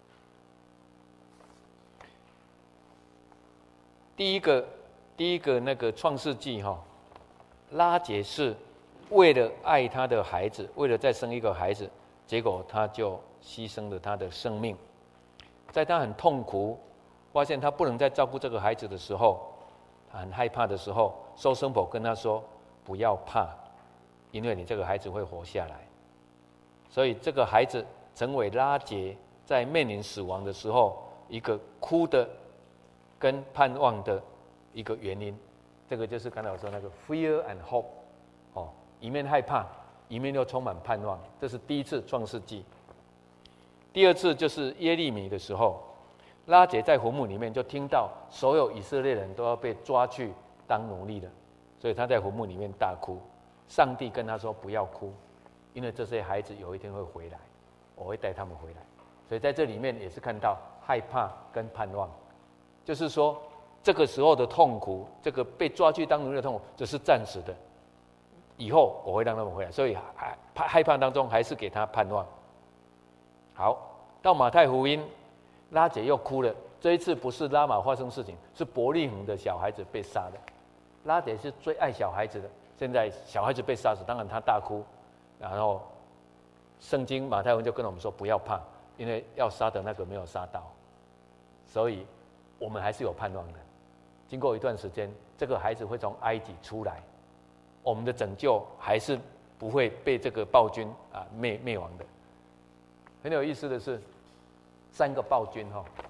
第一个那个创世纪拉结是为了爱他的孩子，为了再生一个孩子，结果他就牺牲了他的生命。在他很痛苦，发现他不能再照顾这个孩子的时候，他很害怕的时候，收生婆跟他说：“不要怕，因为你这个孩子会活下来。”所以这个孩子成为拉结在面临死亡的时候一个哭的跟盼望的一个原因。这个就是刚才我说那个 fear and hope， 一面害怕，一面又充满盼望。这是第一次创世纪。第二次就是耶利米的时候，拉结在坟墓里面就听到所有以色列人都要被抓去当奴隶了，所以他在坟墓里面大哭。上帝跟他说：“不要哭，因为这些孩子有一天会回来，我会带他们回来。”所以在这里面也是看到害怕跟盼望，就是说这个时候的痛苦，这个被抓去当奴隶的痛苦，这是暂时的，以后我会让他们回来。所以害怕当中还是给他盼望。好，到马太福音，拉结又哭了。这一次不是拉玛发生事情，是伯利恒的小孩子被杀的。拉结是最爱小孩子的，现在小孩子被杀死，当然他大哭。然后圣经马太福音就跟我们说不要怕，因为要杀的那个没有杀到，所以我们还是有盼望的。经过一段时间，这个孩子会从埃及出来，我们的拯救还是不会被这个暴君灭亡的。很有意思的是，3个暴君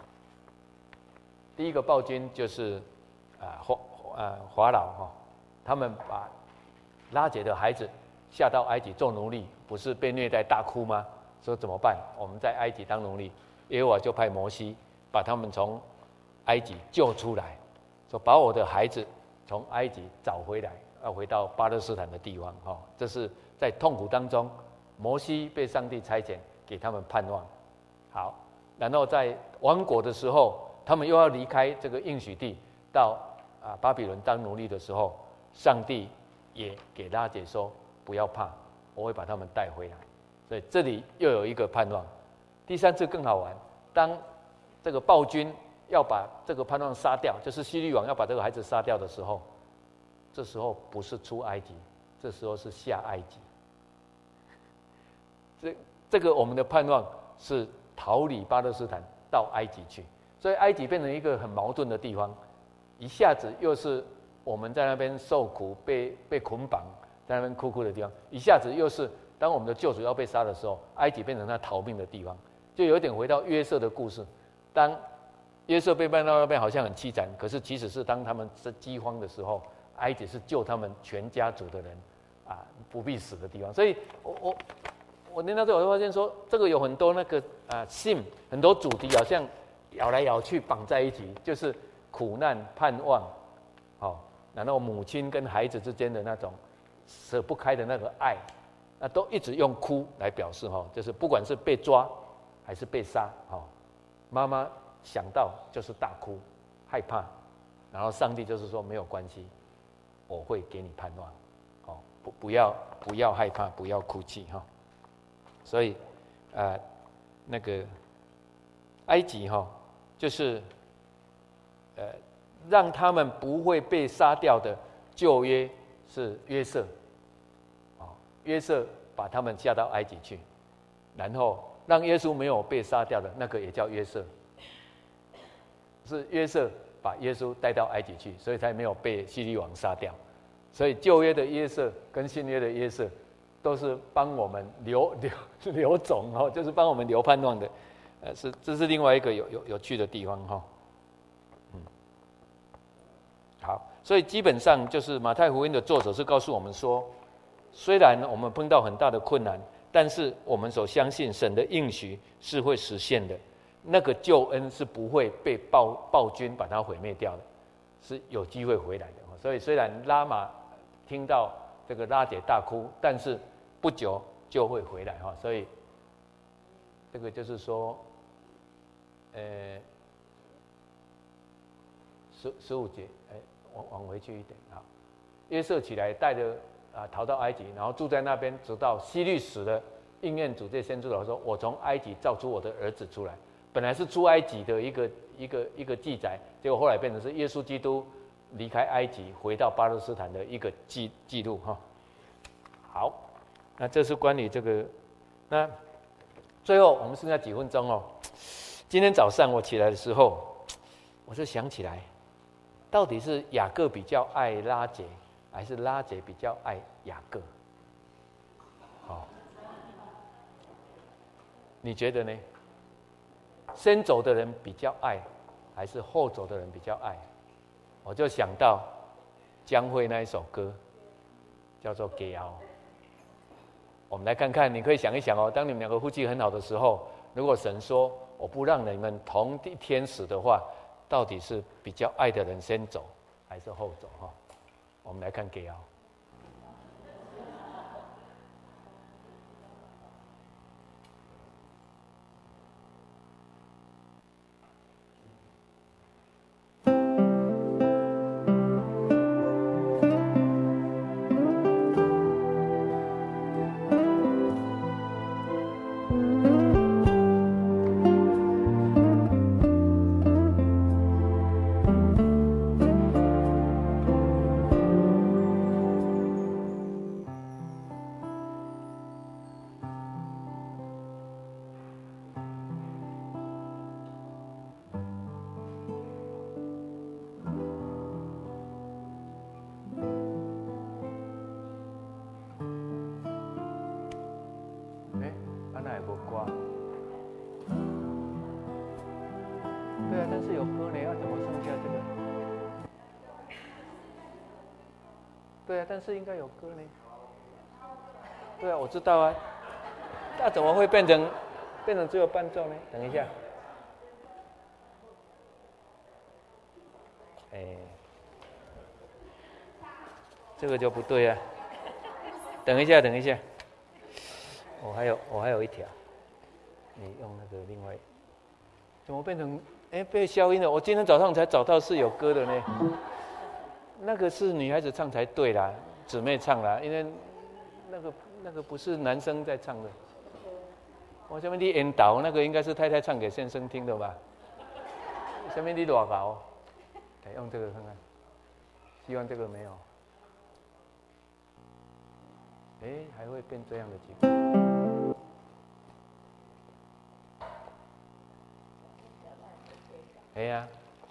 第一个暴君就是法老他们把拉结的孩子下到埃及做奴隶，不是被虐待大哭吗？说怎么办？我们在埃及当奴隶，耶和华就派摩西把他们从埃及救出来，说把我的孩子从埃及找回来，要回到巴勒斯坦的地方这是在痛苦当中，摩西被上帝差遣给他们盼望。好，然后在亡国的时候，他们又要离开这个应许地，到巴比伦当奴隶的时候，上帝也给拉结说不要怕，我会把他们带回来。所以这里又有一个盼望。第3次更好玩，当这个暴君要把这个盼望杀掉，就是希律王要把这个孩子杀掉的时候，这时候不是出埃及，这时候是下埃及。这个我们的盼望是逃离巴勒斯坦到埃及去，所以埃及变成一个很矛盾的地方，一下子又是我们在那边受苦被捆绑在那边哭哭的地方，一下子又是当我们的救主要被杀的时候，埃及变成他逃命的地方，就有点回到约瑟的故事。当约瑟被搬到那边好像很凄惨，可是其实是当他们是饥荒的时候，埃及是救他们全家族的人不必死的地方。所以我念到这，我会发现说，这个有很多那个theme，很多主题好像咬来咬去绑在一起，就是苦难、盼望，然后母亲跟孩子之间的那种舍不开的那个爱，那都一直用哭来表示就是不管是被抓还是被杀，妈妈想到就是大哭，害怕，然后上帝就是说没有关系，我会给你盼望，不要害怕，不要哭泣所以那个埃及就是让他们不会被杀掉的旧约是约瑟，约瑟把他们下到埃及去，然后让耶稣没有被杀掉的那个也叫约瑟，是约瑟把耶稣带到埃及去，所以才没有被希律王杀掉。所以旧约的约瑟跟新约的约瑟都是帮我们留种就是帮我们留盼望的，这是另外一个有趣的地方好，所以基本上就是马太福音的作者是告诉我们说，虽然我们碰到很大的困难，但是我们所相信神的应许是会实现的，那个救恩是不会被暴君把它毁灭掉的，是有机会回来的。所以虽然拉玛听到这个拉结大哭，但是不久就会回来所以这个就是说15节往回去一点约瑟起来带着逃到埃及，然后住在那边，直到希律死了，应验主这先知说，我从埃及造出我的儿子出来。本来是出埃及的一个记载，结果后来变成是耶稣基督离开埃及回到巴勒斯坦的一个记录好，那这是关于这个。那最后我们剩下几分钟今天早上我起来的时候，我就想起来，到底是雅各比较爱拉结，还是拉结比较爱雅各？你觉得呢？先走的人比较爱，还是后走的人比较爱？我就想到江蕙那一首歌，叫做《给熬》。我们来看看，你可以想一想当你们两个夫妻很好的时候，如果神说我不让你们同一天死的话，到底是比较爱的人先走，还是后走我们来看《给熬》。对啊，但是有歌呢，怎么剩下这个？对啊，但是应该有歌呢。对啊，我知道啊。那怎么会变成只有伴奏呢？等一下。这个就不对啊。等一下，我还有一条，你用那个另外，怎么变成被消音了？我今天早上才找到是有歌的呢。那个是女孩子唱才对啦，姊妹唱啦，因为那个不是男生在唱的。我下面的引导那个应该是太太唱给先生听的吧？下面的多高？用这个看看，希望这个没有。还会变这样的结果。呀。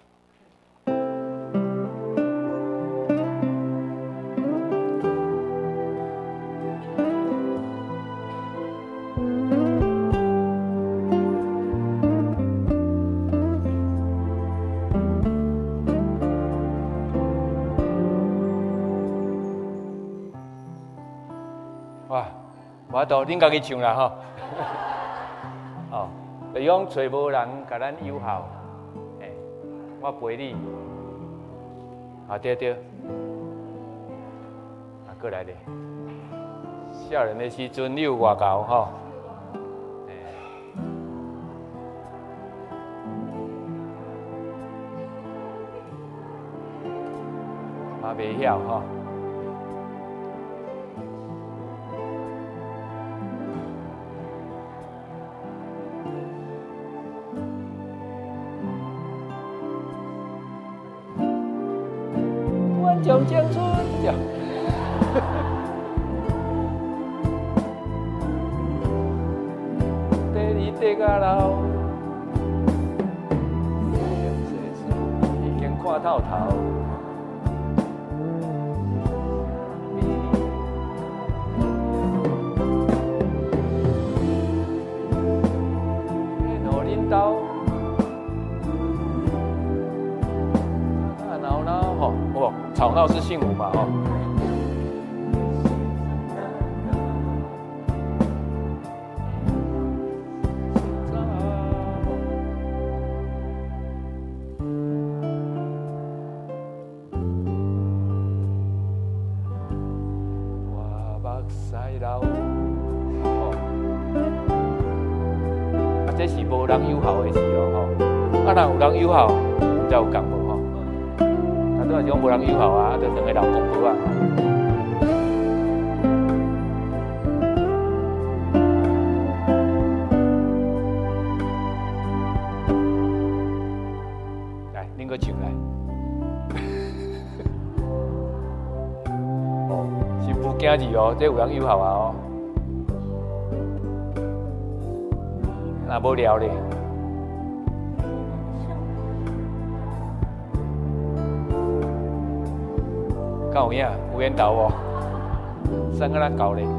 我都恁家己唱啦就讲找无人甲咱友好，我陪你啊对对，啊过来咧，少年的时阵你有外高吼，嘛袂晓吼。长江村，这样。第二第个老，已经看透头。老领导。吵闹是幸福嘛？哦。我目屎流。哦。啊，这是无人友好的事哦，吼。啊，若有人友好，才有共无？都是讲无人友好啊，就两个老公婆啊。来，恁个唱来。哦，是不惊字哦，这有人友好啊哦。那无聊咧。敢有影？有缘投无？三个人搞咧。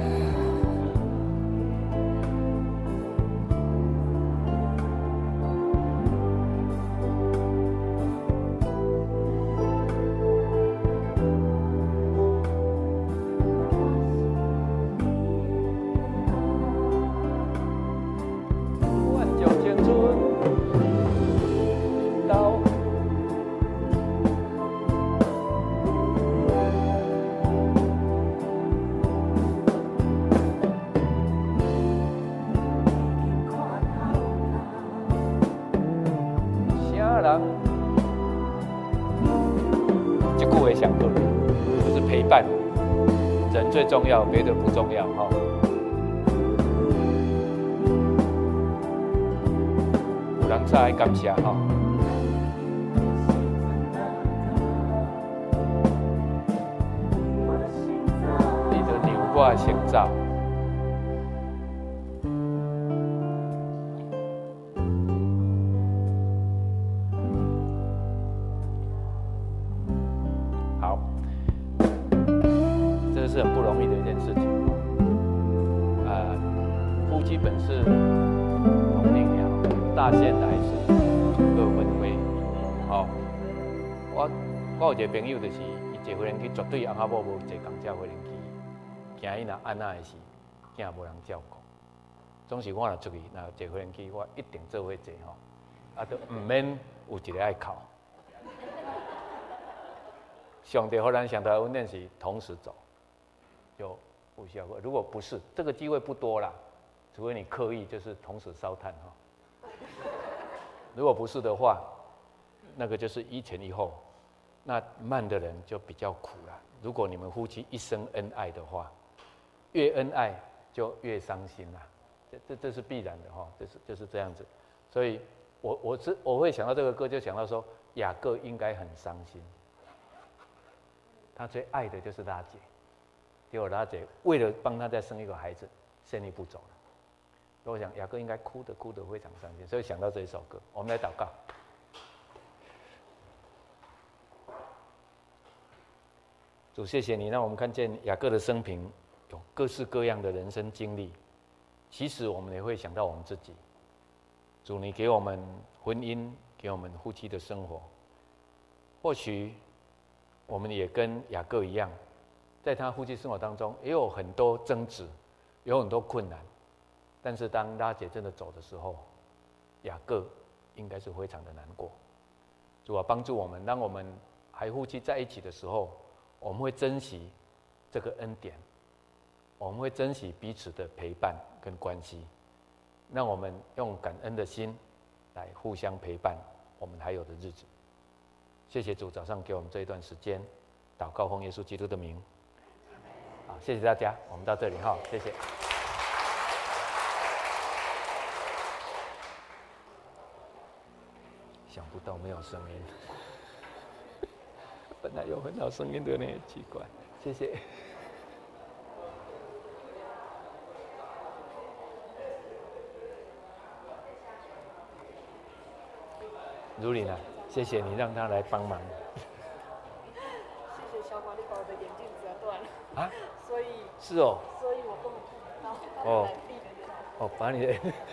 这句话想过了，就是陪伴，人最重要，别的不重要哈。有人在感谢哈。你的牛我先走。是很不容易的一件事情。夫妻本是同林鸟，大限来时各分归。哦，我有一个朋友，就是伊坐飞机绝对翁仔某无坐共车飞机，惊伊若安那的事，囝无人照顾。总是我若出去，若坐飞机，我一定做伙坐吼，啊，都唔免有一个爱哭。上帝互咱上大恩典是同时走。就无效果。如果不是，这个机会不多啦，除非你刻意就是同时烧炭哈。如果不是的话，那个就是一前一后，那慢的人就比较苦啦。如果你们夫妻一生恩爱的话，越恩爱就越伤心啦，这是必然的哈，就是这样子。所以我会想到这个歌，就想到说雅各应该很伤心，他最爱的就是拉结。结果拉姐为了帮他再生一个孩子，先一步走了。所以我想雅各应该哭得非常伤心，所以想到这一首歌，我们来祷告。主，谢谢你让我们看见雅各的生平有各式各样的人生经历。其实我们也会想到我们自己。主，你给我们婚姻，给我们夫妻的生活，或许我们也跟雅各一样。在他夫妻生活当中，也有很多争执，有很多困难，但是当拉结真的走的时候，雅各应该是非常的难过。主啊，帮助我们，让我们还夫妻在一起的时候，我们会珍惜这个恩典，我们会珍惜彼此的陪伴跟关系，让我们用感恩的心来互相陪伴我们还有的日子。谢谢主早上给我们这一段时间，祷告奉耶稣基督的名。好，谢谢大家，我们到这里哈，谢谢。想不到没有声音，本来有很好声音的呢，奇怪。谢谢。如琳啊，谢谢你让他来帮忙。 谢谢小马，你把我的眼镜折断了啊， 所以是哦， 所以我根本看不到。 哦来避了一下哦，把你的